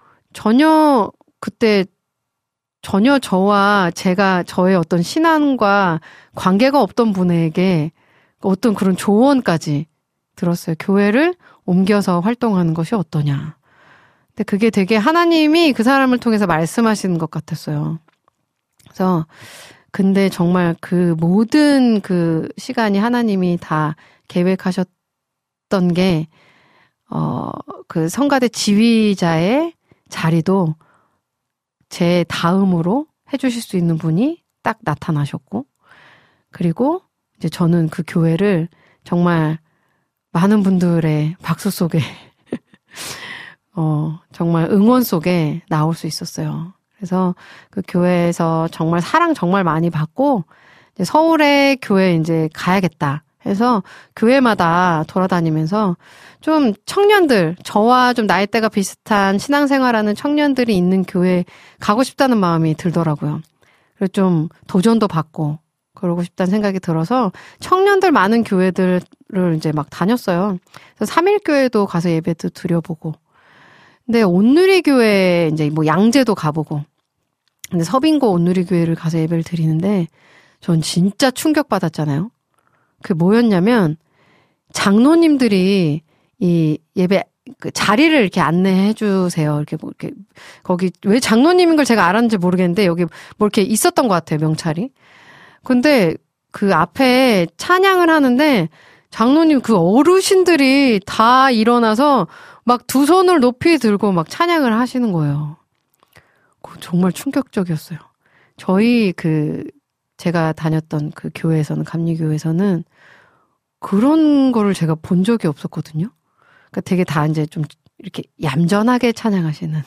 그때 전혀 저와 저의 어떤 신앙과 관계가 없던 분에게 어떤 그런 조언까지 들었어요. 교회를 옮겨서 활동하는 것이 어떠냐. 근데 그게 되게 하나님이 그 사람을 통해서 말씀하시는 것 같았어요. 그래서 근데 정말 그 모든 그 시간이 하나님이 다 계획하셨던 게 그 성가대 지휘자의 자리도 제 다음으로 해주실 수 있는 분이 딱 나타나셨고, 그리고 이제 저는 그 교회를 정말 많은 분들의 박수 속에 정말 응원 속에 나올 수 있었어요. 그래서 그 교회에서 정말 사랑 정말 많이 받고, 이제 서울에 교회 이제 가야겠다 해서 교회마다 돌아다니면서 좀 청년들, 저와 좀 나이대가 비슷한 신앙생활하는 청년들이 있는 교회 가고 싶다는 마음이 들더라고요. 그래서 좀 도전도 받고 그러고 싶다는 생각이 들어서 청년들 많은 교회들을 이제 막 다녔어요. 그래서 3일교회도 가서 예배도 드려보고, 근데 온누리교회 이제 뭐 양재도 가보고, 근데 서빙고 온누리교회를 가서 예배를 드리는데 전 진짜 충격받았잖아요. 그게 뭐였냐면 장로님들이 이 예배 그 자리를 이렇게 안내해 주세요. 이렇게 뭐 이렇게 거기 왜 장로님인 걸 제가 알았는지 모르겠는데 여기 뭐 이렇게 있었던 것 같아요, 명찰이. 근데 그 앞에 찬양을 하는데 장로님 그 어르신들이 다 일어나서 막 두 손을 높이 들고 막 찬양을 하시는 거예요. 정말 충격적이었어요. 저희 제가 다녔던 그 교회에서는, 감리교회에서는 그런 거를 제가 본 적이 없었거든요. 그러니까 되게 다 이제 좀 이렇게 얌전하게 찬양하시는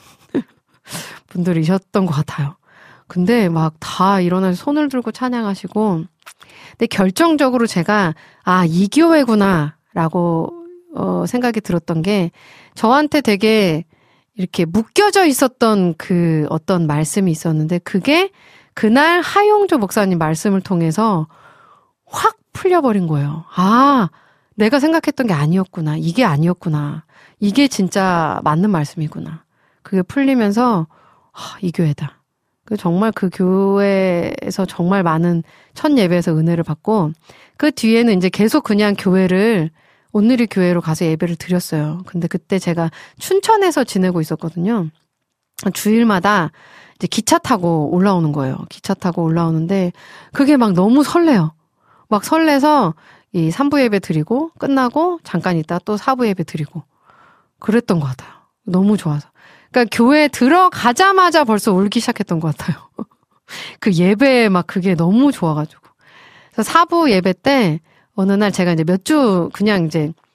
분들이셨던 것 같아요. 근데 막 다 일어나서 손을 들고 찬양하시고, 근데 결정적으로 제가, 이 교회구나라고, 생각이 들었던 게, 저한테 되게 이렇게 묶여져 있었던 그 어떤 말씀이 있었는데, 그게 그날 하용조 목사님 말씀을 통해서 확 풀려버린 거예요. 내가 생각했던 게 아니었구나. 이게 아니었구나. 이게 진짜 맞는 말씀이구나. 그게 풀리면서, 이 교회다. 정말 그 교회에서 정말 많은 첫 예배에서 은혜를 받고, 그 뒤에는 이제 계속 그냥 온누리 교회로 가서 예배를 드렸어요. 근데 그때 제가 춘천에서 지내고 있었거든요. 주일마다 이제 기차 타고 올라오는 거예요. 기차 타고 올라오는데 그게 막 너무 설레요. 막 설레서 이 3부 예배 드리고 끝나고 잠깐 있다 또 4부 예배 드리고 그랬던 것 같아요. 너무 좋아서. 그러니까 교회에 들어가자마자 벌써 울기 시작했던 것 같아요. 그 예배에 막 그게 너무 좋아가지고. 그래서 4부 예배 때 어느 날 제가 이제 몇 주 그냥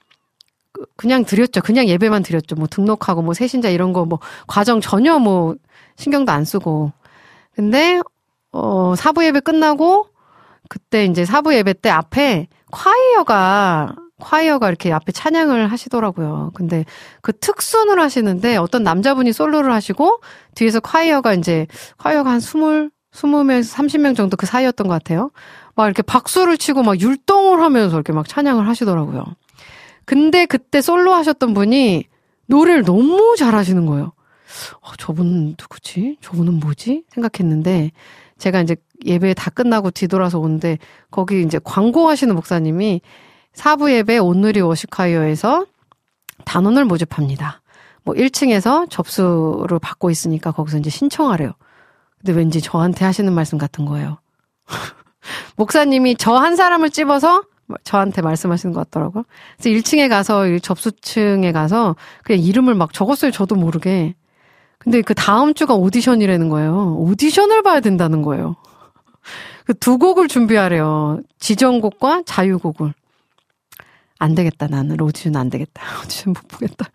드렸죠. 그냥 예배만 드렸죠. 뭐 등록하고 뭐 새신자 이런 거 뭐 과정 전혀 뭐 신경도 안 쓰고. 근데 4부 예배 끝나고 그때 이제 4부 예배 때 앞에 콰이어가 이렇게 앞에 찬양을 하시더라고요. 근데 그 특순을 하시는데 어떤 남자분이 솔로를 하시고 뒤에서 콰이어가 한 20명, 30명 정도 그 사이였던 것 같아요. 막 이렇게 박수를 치고 막 율동을 하면서 이렇게 막 찬양을 하시더라고요. 근데 그때 솔로 하셨던 분이 노래를 너무 잘하시는 거예요. 저분은 누구지? 저분은 뭐지? 생각했는데 제가 이제 예배 다 끝나고 뒤돌아서 오는데 거기 이제 광고하시는 목사님이 4부 예배 온누리 워시카이어에서 단원을 모집합니다. 뭐 1층에서 접수를 받고 있으니까 거기서 이제 신청하래요. 근데 왠지 저한테 하시는 말씀 같은 거예요. 목사님이 저 한 사람을 찝어서 저한테 말씀하시는 것 같더라고요. 그래서 1층에 가서 접수층에 가서 그냥 이름을 막 적었어요. 저도 모르게. 근데 그 다음 주가 오디션이라는 거예요. 오디션을 봐야 된다는 거예요. 그 두 곡을 준비하래요. 지정곡과 자유곡을. 안 되겠다. 나는 오디션 안 되겠다. 오디션 못 보겠다.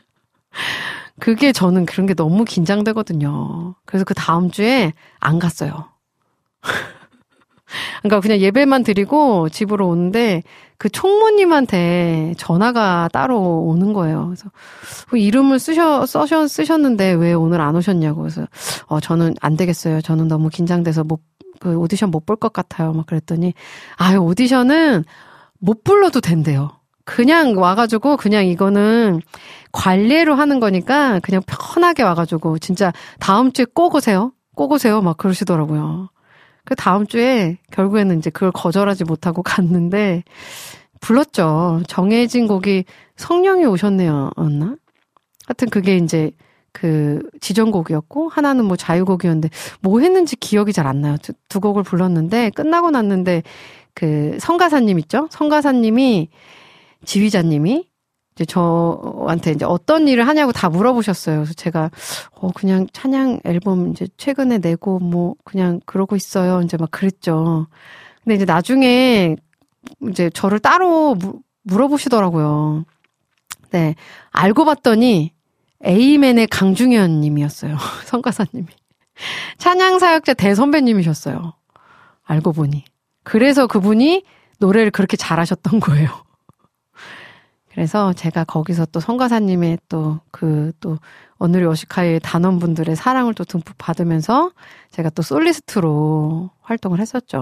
그게 저는 그런 게 너무 긴장되거든요. 그래서 그 다음 주에 안 갔어요. 그러니까 그냥 예배만 드리고 집으로 오는데 그 총무님한테 전화가 따로 오는 거예요. 그래서 이름을 쓰셨는데 왜 오늘 안 오셨냐고. 그래서 저는 안 되겠어요. 저는 너무 긴장돼서 그 오디션 못 볼 것 같아요. 막 그랬더니 오디션은 못 불러도 된대요. 그냥 와가지고 그냥 이거는 관례로 하는 거니까 그냥 편하게 와가지고 진짜 다음 주에 꼭 오세요. 꼭 오세요. 막 그러시더라고요. 그 다음 주에 결국에는 이제 그걸 거절하지 못하고 갔는데 불렀죠. 정해진 곡이 성령이 오셨네요. 였나? 하여튼 그게 이제 그 지정곡이었고 하나는 뭐 자유곡이었는데 뭐 했는지 기억이 잘 안 나요. 두 곡을 불렀는데 끝나고 났는데 그 성가사님 있죠? 성가사님이 지휘자님이 이제 저한테 이제 어떤 일을 하냐고 다 물어보셨어요. 그래서 제가 그냥 찬양 앨범 이제 최근에 내고 뭐 그냥 그러고 있어요. 이제 막 그랬죠. 근데 이제 나중에 이제 저를 따로 물어보시더라고요. 네. 알고 봤더니 에이맨의 강중현 님이었어요. 성가사님이. 찬양사역자 대선배님이셨어요. 알고 보니. 그래서 그분이 노래를 그렇게 잘하셨던 거예요. 그래서 제가 거기서 또 성가사님의 또 오늘의 어시카의 단원분들의 사랑을 또 듬뿍 받으면서 제가 또 솔리스트로 활동을 했었죠.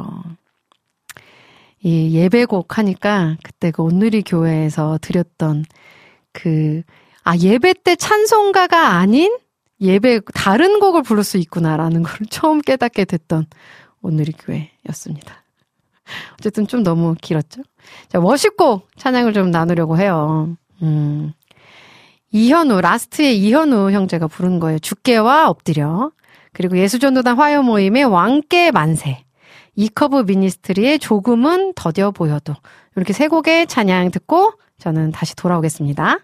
이 예배곡 하니까 그때 그 온누리 교회에서 드렸던 예배 때 찬송가가 아닌 예배 다른 곡을 부를 수 있구나라는 걸 처음 깨닫게 됐던 온누리 교회였습니다. 어쨌든 좀 너무 길었죠. 자, 워십곡 찬양을 좀 나누려고 해요. 이현우, 라스트의 이현우 형제가 부른 거예요. 주께와 엎드려. 그리고 예수전도단 화요 모임의 왕께 만세. 이커브 미니스트리의 조금은 더뎌 보여도. 이렇게 세 곡의 찬양 듣고 저는 다시 돌아오겠습니다.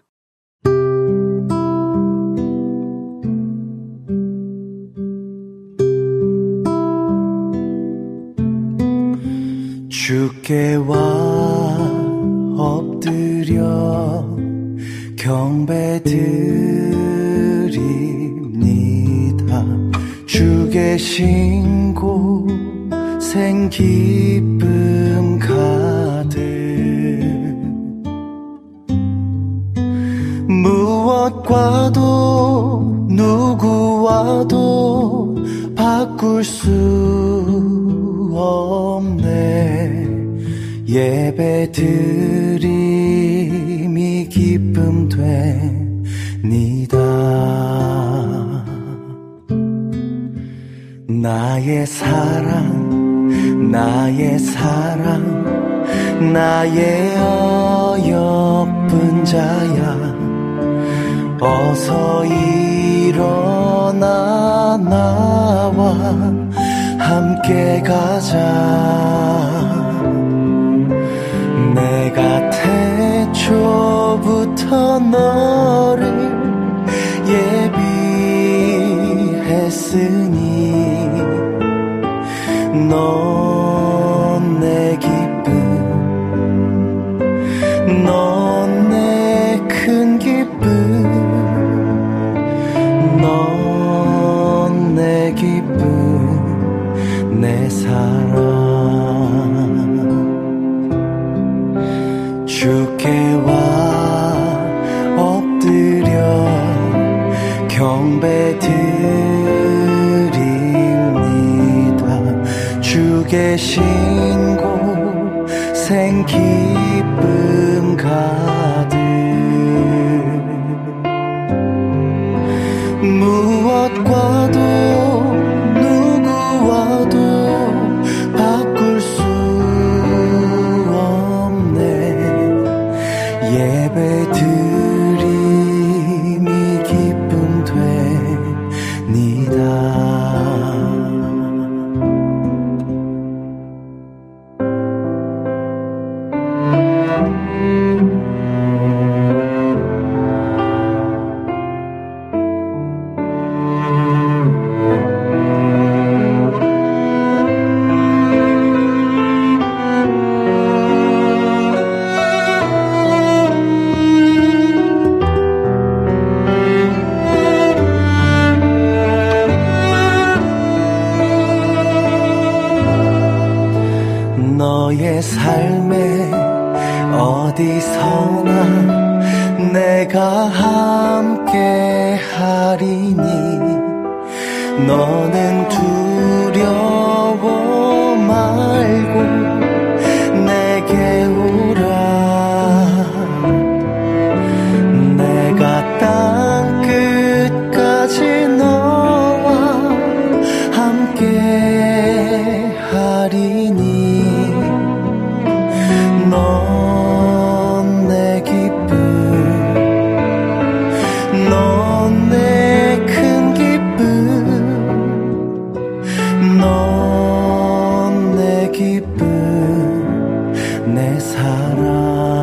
주께와 엎드려 경배드립니다. 주 계신 곳엔 기쁨 가득 무엇과도 누구와도 바꿀 수 없네. 예배드림이 기쁨 됩니다. 나의 사랑 나의 어여쁜 자야 어서 일어나 나와 함께 가자. 내가 태초부터 너를 예비했으니 넌 내 기쁨 넌 내 큰 기쁨 넌 내 기쁨 내 사랑 주께와 엎드려 경배드립니다. 주 계신 곳엔 기쁨 가득 무엇과도 누구와도 바꿀 수 예배드림이 기쁨 됩니다. 너의 삶에 함께 하리니 너는 두려워 말고 내게 오라. 내가 땅 끝까지 너와 함께 하리니 넌 내 기쁨 넌 내 큰 기쁨 넌 내 기쁨 내 사랑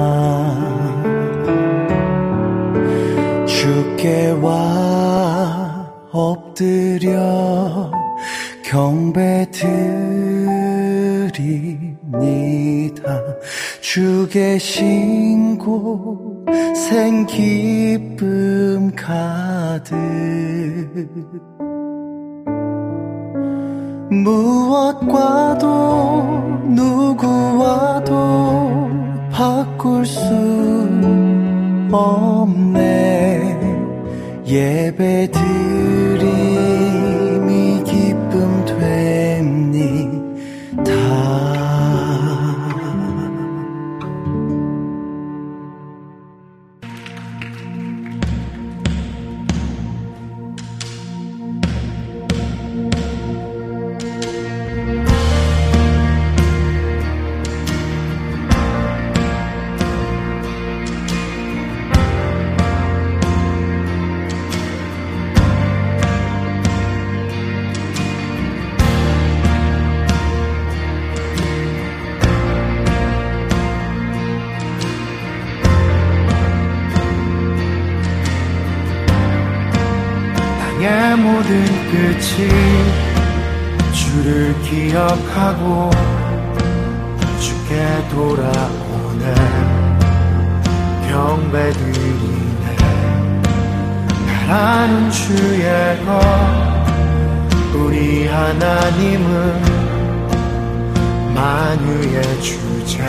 주께 와 엎드려 경배드립니다. 주 계신 곳엔 기쁨 가득 무엇과도 누구와도 바꿀 수 없네. 예배드림이 기쁨 됩니다. 내 모든 끝이 주를 기억하고 주께 돌아오네. 경배드리네. 나라는 주의 것 우리 하나님은 만유의 주제.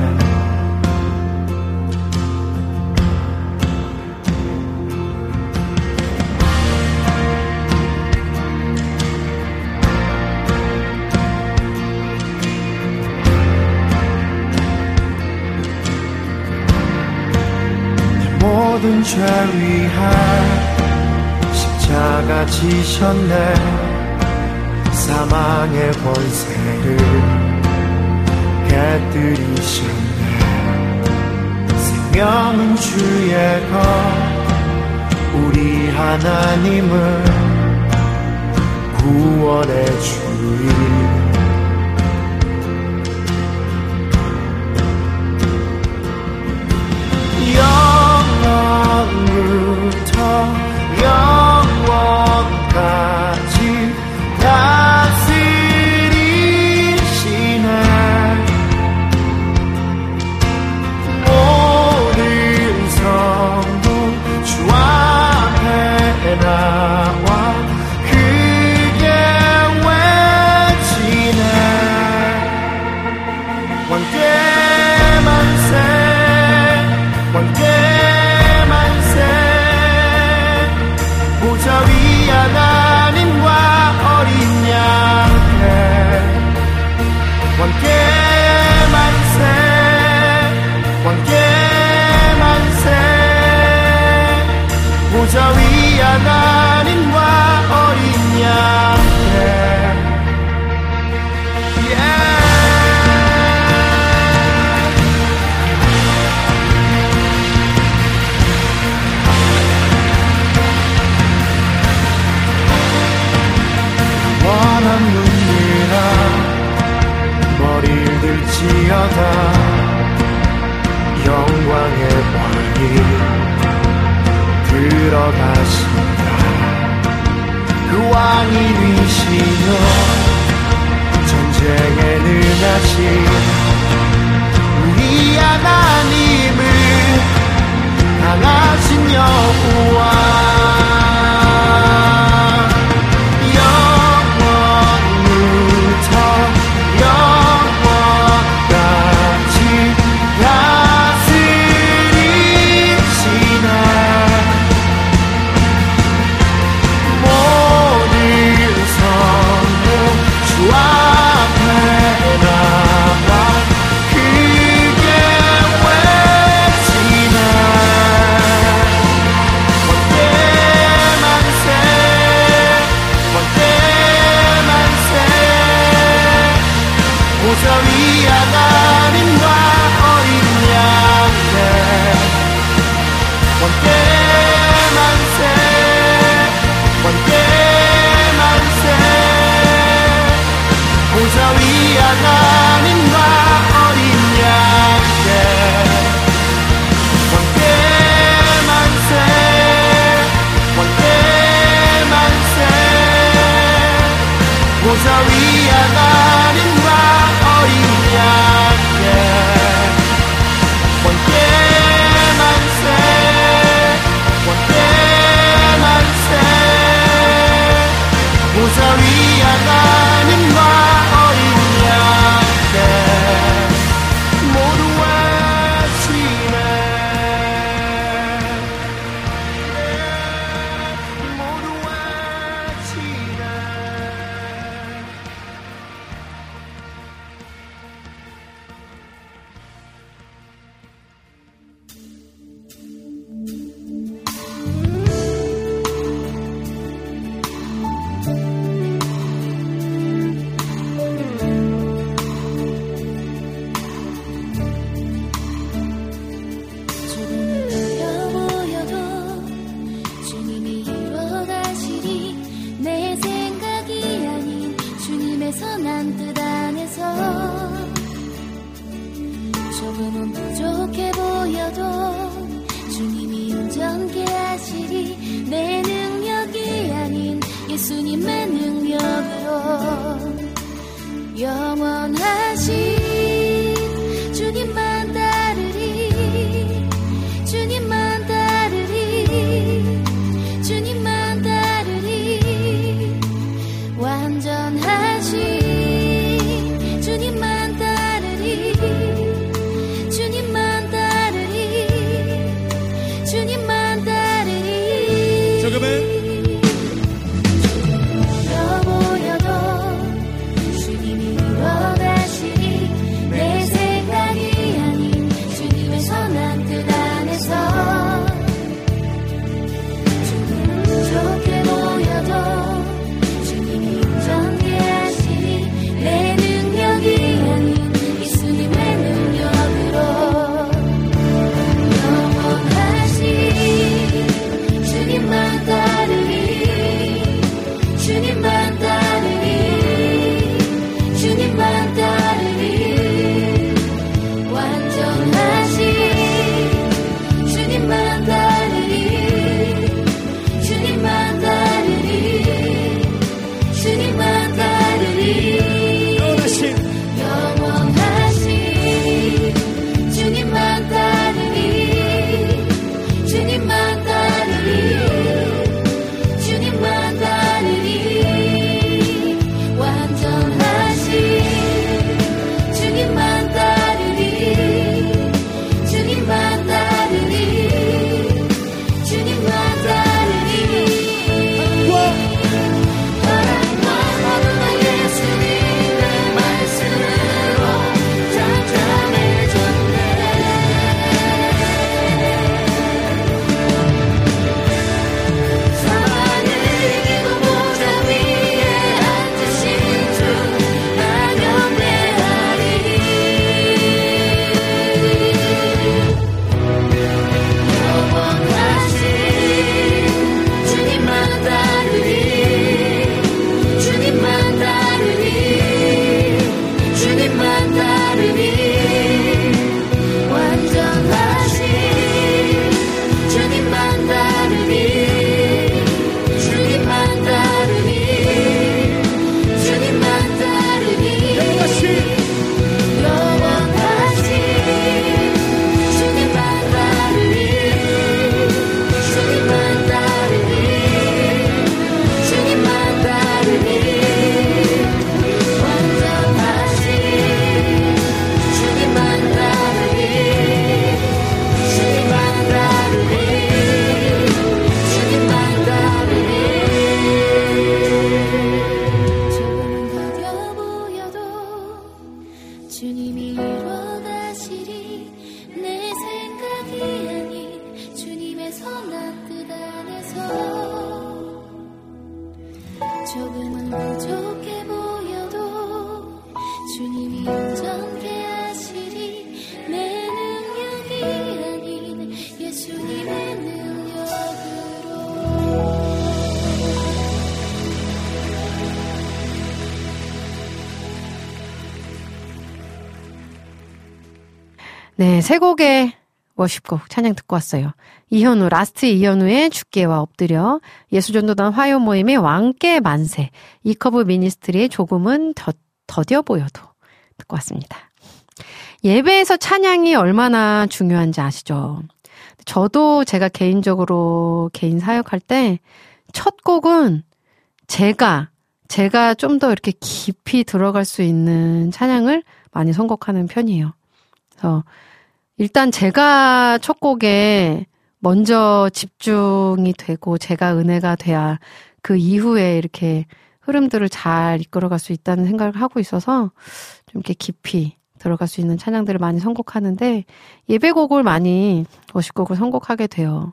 모든 죄 위한 십자가 지셨네. 사망의 권세를 깨뜨리셨네. 생명은 주의 것 우리 하나님은 구원의 주인. 영원부터 영원까지 다스리시네. 모든 성도 주 앞에 나와 크게 외치네. 왕께 만세 왕께 만세. 보좌 위 하나님과 어린 양께 왕께 만세 왕께 만세. 보좌 위 하나님과 어린 양께 원한 눈이라 머리를 들지어다. 영광의 왕이 들어가신다. 그 왕이 되시며 전쟁에 능하신 우리 하나님은 강하신 여호와. 보좌 위 하나님과 어린 양께 번개 만세 보좌 위 하나님과 어린 양께 모두 외치네 모두 외치네 선한 뜻 안에서 조금은 부족해 보여도 주님이 온전케 하시리 내 능력이 아닌 예수님의 능력으로 영원하신 주님만 따르리 주님만 따르리 주님만 따르리 완전하신 주님만 따르리 주님만 따르리 주님만 따르리 조금은 보여도 주님이 이뤄가시니 내 생각이 아닌 주님의 선한 뜻 안에서 조금 부족해 보여도 주님이 온전케 하시니 내 능력이 아닌 예수님의 능력으로 영원하신 주님만 따르리 주님만 따르리 주님만 따르리 완전하신 주님만 따르리 주님만 따르리 주님만 따르리 영원하신 주님만 따르리 주님만 따르리 주님만 따르리 완전하신 주님만 따르리 주님만 따르리 주님만 따르리 하나님과 예수님의 말씀으로 잠잠해졌네 사랑을 이기고 보좌 위에 앉으신 주 나 경배하리 영원하신 주님만 따르리 주님만 따르리 주님만 따르리 완전하신 주님만 따르리 주님만 따르리 주님만 따르리 영원하신 주님만 따르리 주님만 따르리 주님만 따르리 완전하신 주님만 따르리 주님만 따르리 주님만 따르리 조금은 더뎌 보여도 주님이 이뤄가시리 내 생각이 아닌 주님의 선한 뜻 안에서 조금은 부족해 보여도 주님이 온전케 하시리 내 능력이 아닌 예수님의 능력으로 네, 세 곡의 워십곡 찬양 듣고 왔어요. 이현우, 라스트 이현우의 주께와 엎드려, 예수전도단 화요 모임의 왕께 만세, 이커브 미니스트리의 조금은 더뎌 보여도 듣고 왔습니다. 예배에서 찬양이 얼마나 중요한지 아시죠? 저도 제가 개인적으로 개인 사역할 때 첫 곡은 제가 좀 더 이렇게 깊이 들어갈 수 있는 찬양을 많이 선곡하는 편이에요. 그래서 일단 제가 첫 곡에 먼저 집중이 되고 제가 은혜가 돼야 그 이후에 이렇게 흐름들을 잘 이끌어갈 수 있다는 생각을 하고 있어서 좀 이렇게 깊이 들어갈 수 있는 찬양들을 많이 선곡하는데 예배곡을 많이 워십곡을 선곡하게 돼요.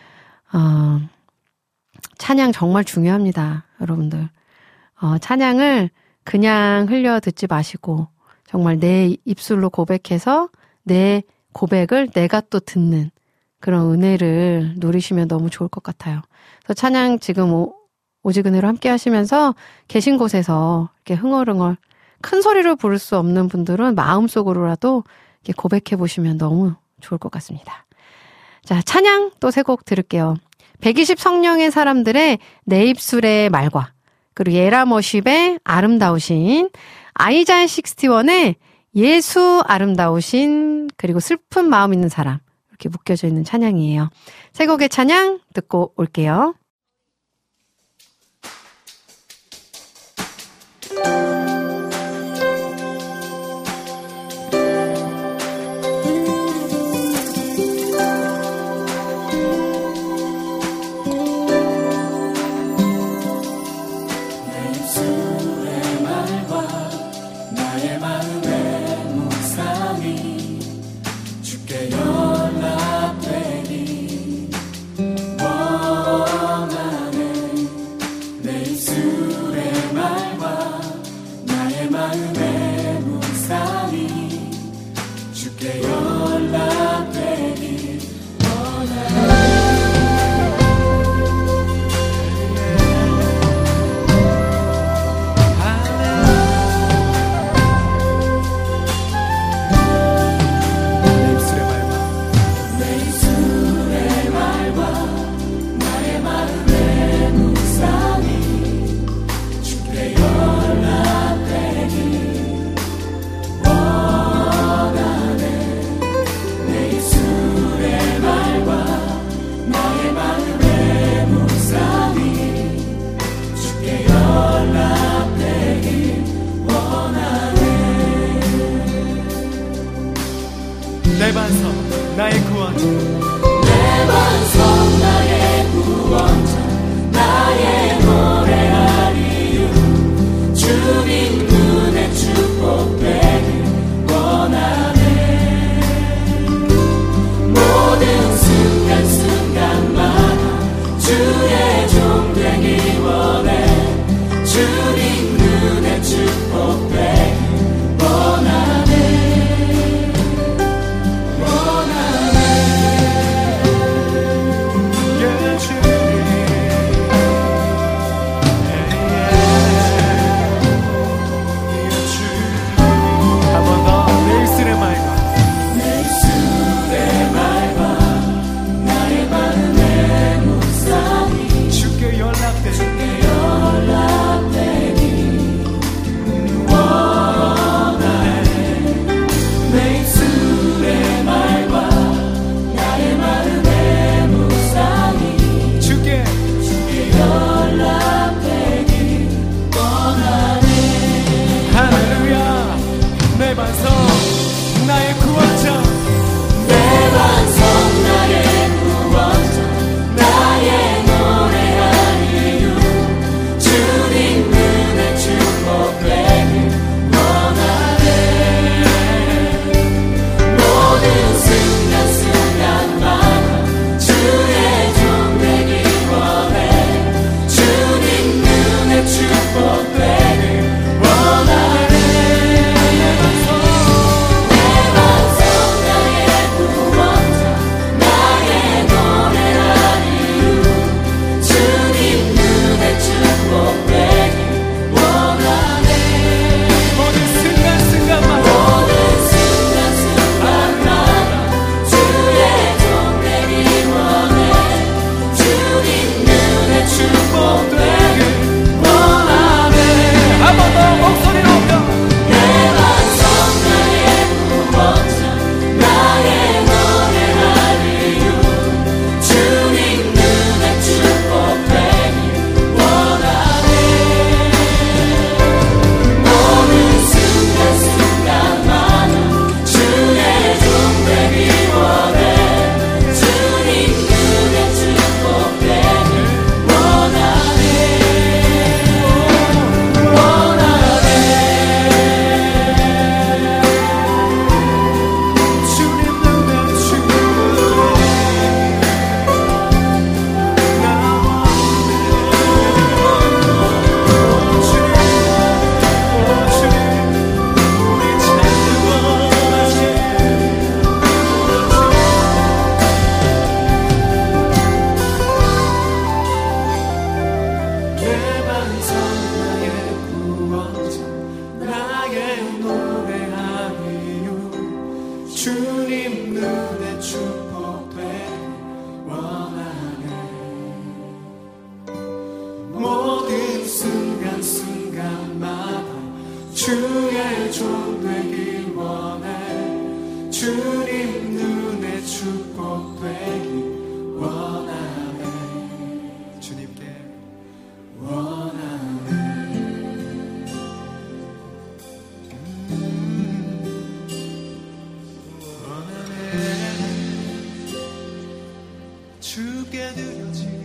찬양 정말 중요합니다, 여러분들. 찬양을 그냥 흘려 듣지 마시고 정말 내 입술로 고백해서 내 고백을 내가 또 듣는 그런 은혜를 누리시면 너무 좋을 것 같아요. 그래서 찬양 지금 오직 은혜로 함께 하시면서 계신 곳에서 이렇게 흥얼흥얼 큰 소리로 부를 수 없는 분들은 마음속으로라도 이렇게 고백해 보시면 너무 좋을 것 같습니다. 자, 찬양 또 세 곡 들을게요. 120 성령의 사람들의 내 입술의 말과, 그리고 예라머십의 아름다우신, 아이자의 61의 예수 아름다우신, 그리고 슬픈 마음 있는 사람, 이렇게 묶여져 있는 찬양이에요. 세 곡의 찬양 듣고 올게요. 내 반석 나의 구원자, 내 반석 나의 구원자, 나의 노래할 이유, 주님 눈에 축복되길 원하네. 모든 순간순간마다 주의 종 되길 원해. 주님 눈에 축복되길 원하네. 주께 연락되니 주의 종 되기 원해 주님 눈에 축복되기 원하네 주님께 원하네 주께 드려지기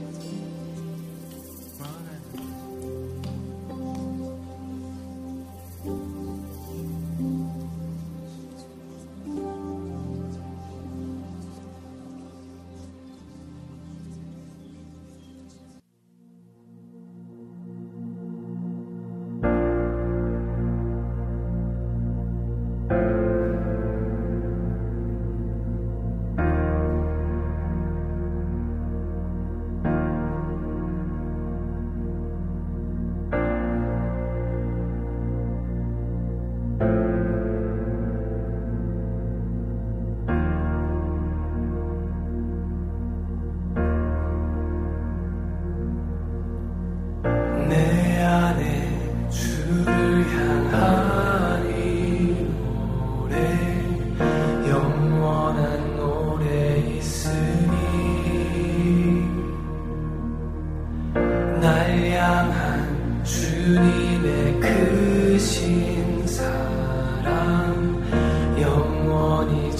주님의 크신 사랑 영원히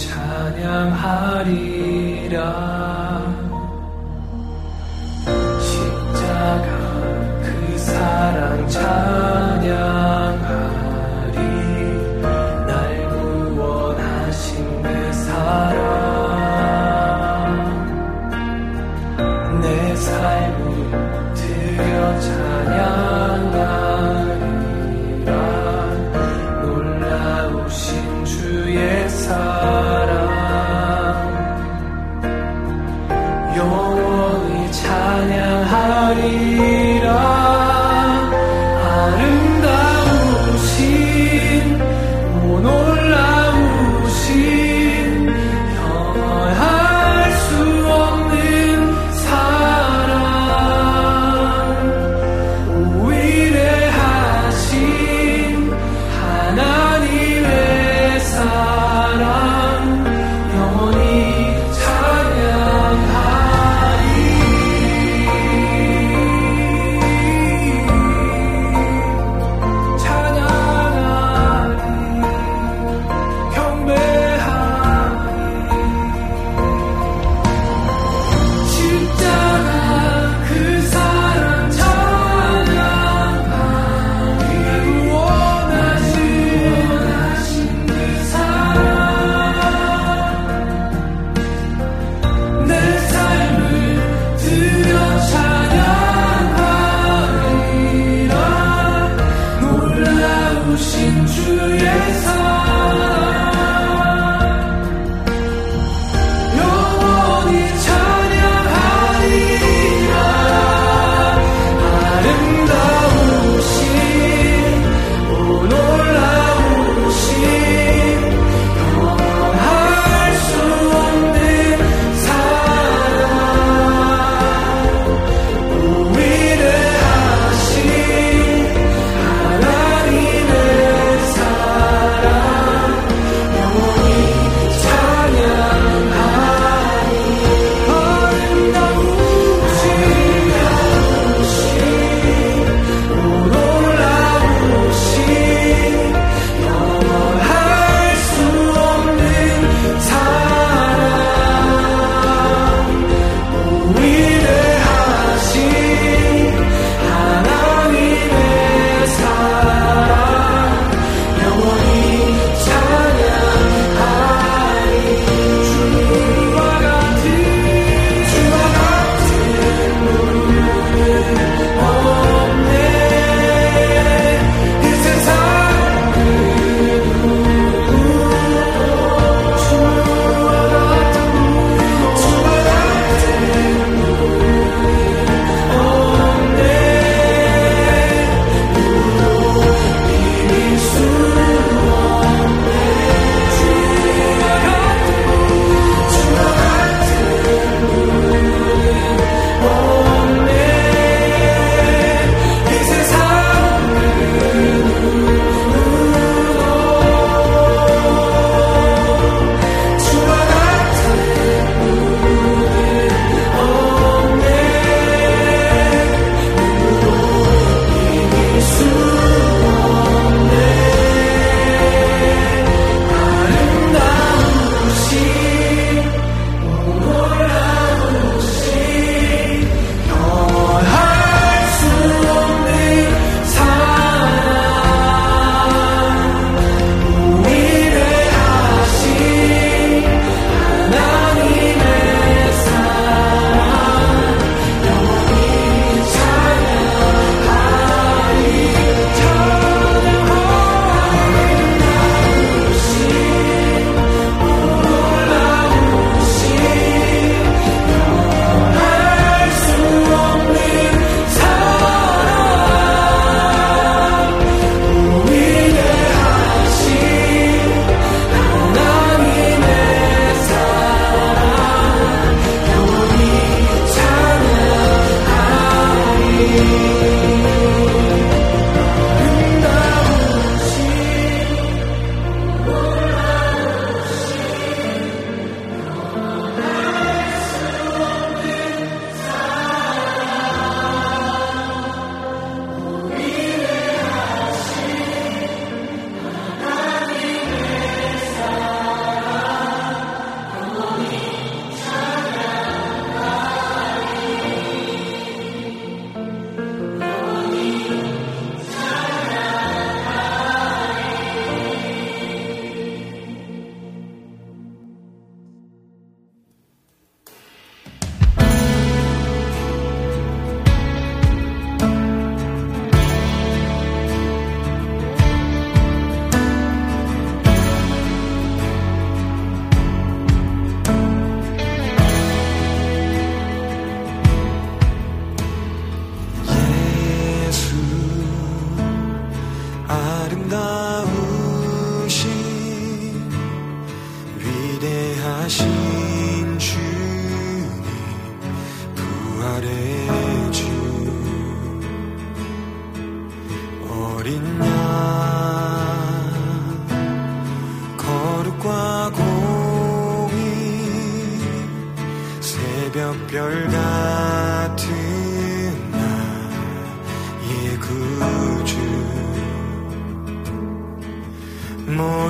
찬양하리라 십자가 그 사랑 찬양하리 날 구원하신 그 사랑 내 삶을 드려 찬양하리라 놀라우신 주의 사랑 영원히 찬양하리라 아름다우신 오 놀라우신 경험할 수 없는 사랑 오 위대하신 하나님의 사랑 영원히 찬양하리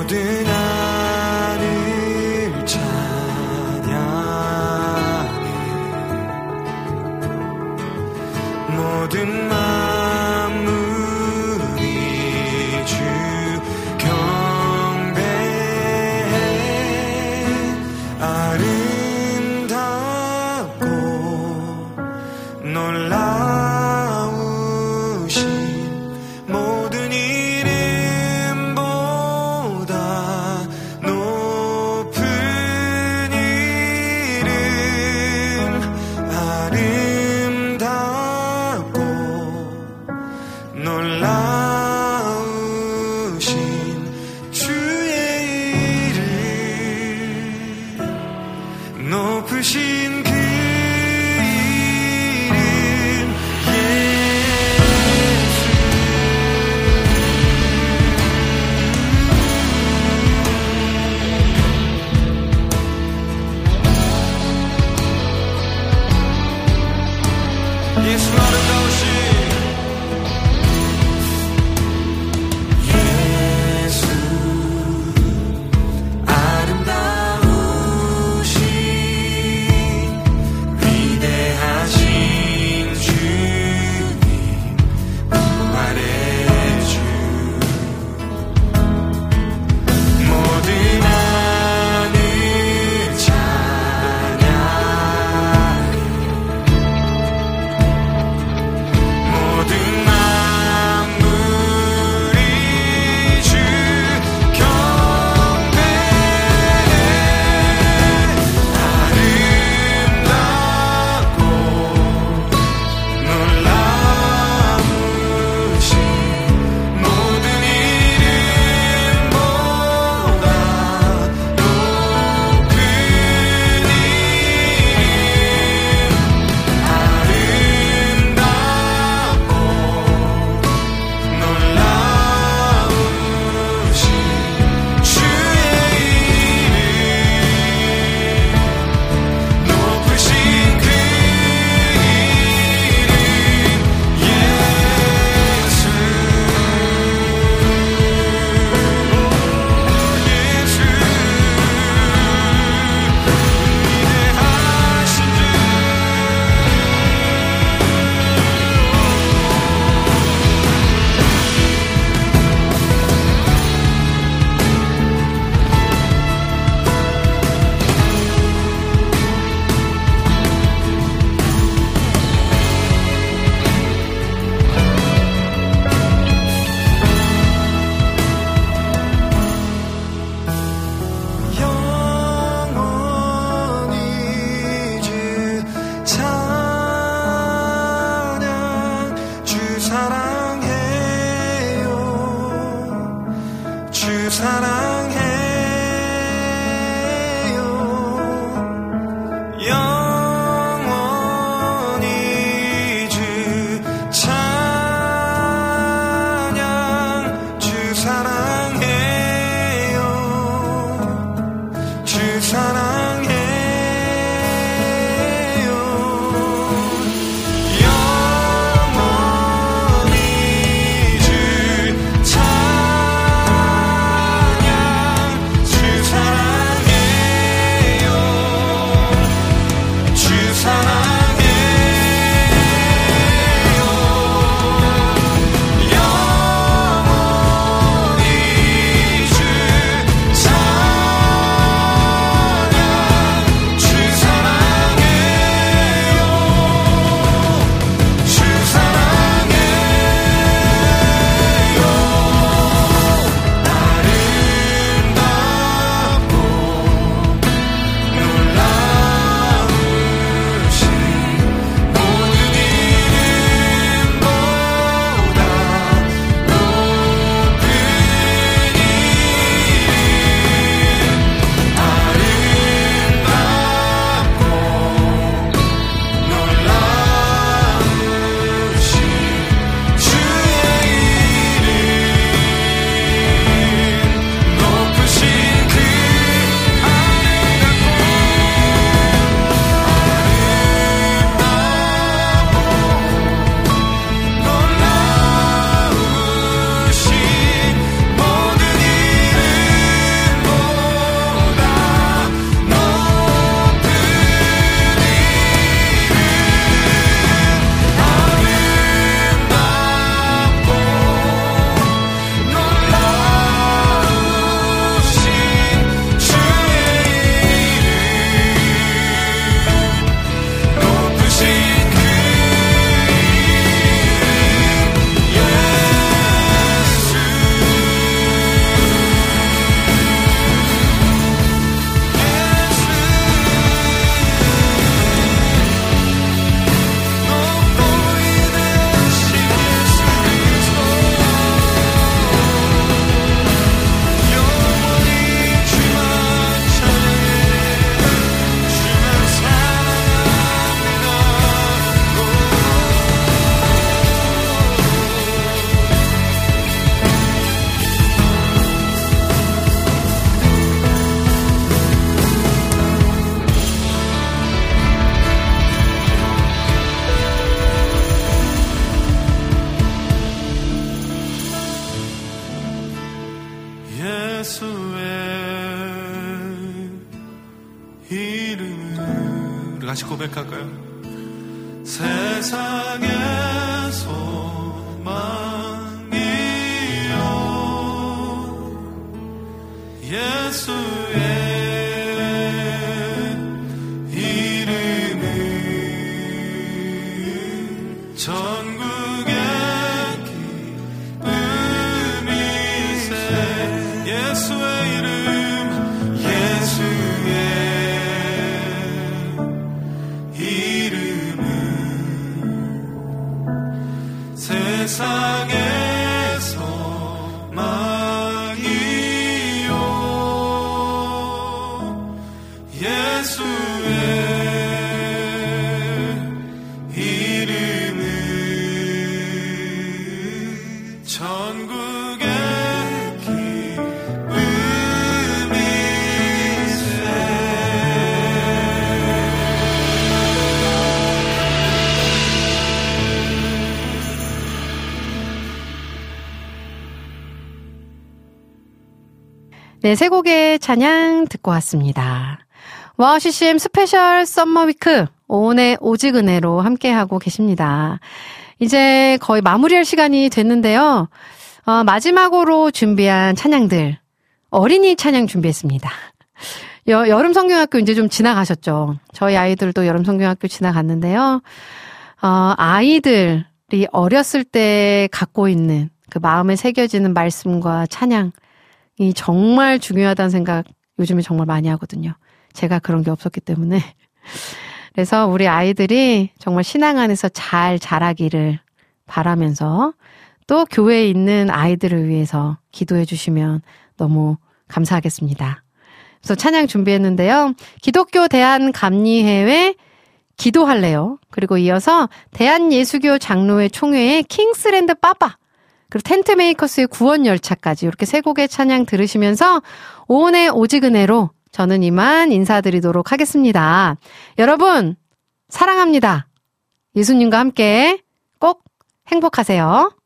모든 하늘 찬양해 모든 만물이 주 경배해 아름답고 놀라우신 모든 이름보다 높은 이름 아름답고 놀라우신 주의 이름 높으신 그 예수 아름다우신 예수 아름다우신 위대하신 주님 부활의 주 모든 하늘 찬양해 모든 다시 고백할까요? 세상의 소망이요 예수의 이름은 전국의 기쁨이세 예수의 이름 세상의 소망이요 예수의 이름은 전국의 네, 세 곡의 찬양 듣고 왔습니다. 와우 CCM 스페셜 썸머 위크 오은의 오직 은혜로 함께하고 계십니다. 이제 거의 마무리할 시간이 됐는데요. 마지막으로 준비한 찬양들 어린이 찬양 준비했습니다. 여름 성경학교 이제 좀 지나가셨죠. 저희 아이들도 여름 성경학교 지나갔는데요. 아이들이 어렸을 때 갖고 있는 그 마음에 새겨지는 말씀과 찬양 이 정말 중요하다는 생각 요즘에 정말 많이 하거든요. 제가 그런 게 없었기 때문에. 그래서 우리 아이들이 정말 신앙 안에서 잘 자라기를 바라면서 또 교회에 있는 아이들을 위해서 기도해 주시면 너무 감사하겠습니다. 그래서 찬양 준비했는데요. 기독교 대한감리회회 기도할래요. 그리고 이어서 대한예수교 장로회 총회의 킹스랜드 빠빠 그리고 텐트메이커스의 구원열차까지 이렇게 세 곡의 찬양 들으시면서 오은의 오직 은혜로 저는 이만 인사드리도록 하겠습니다. 여러분 사랑합니다. 예수님과 함께 꼭 행복하세요.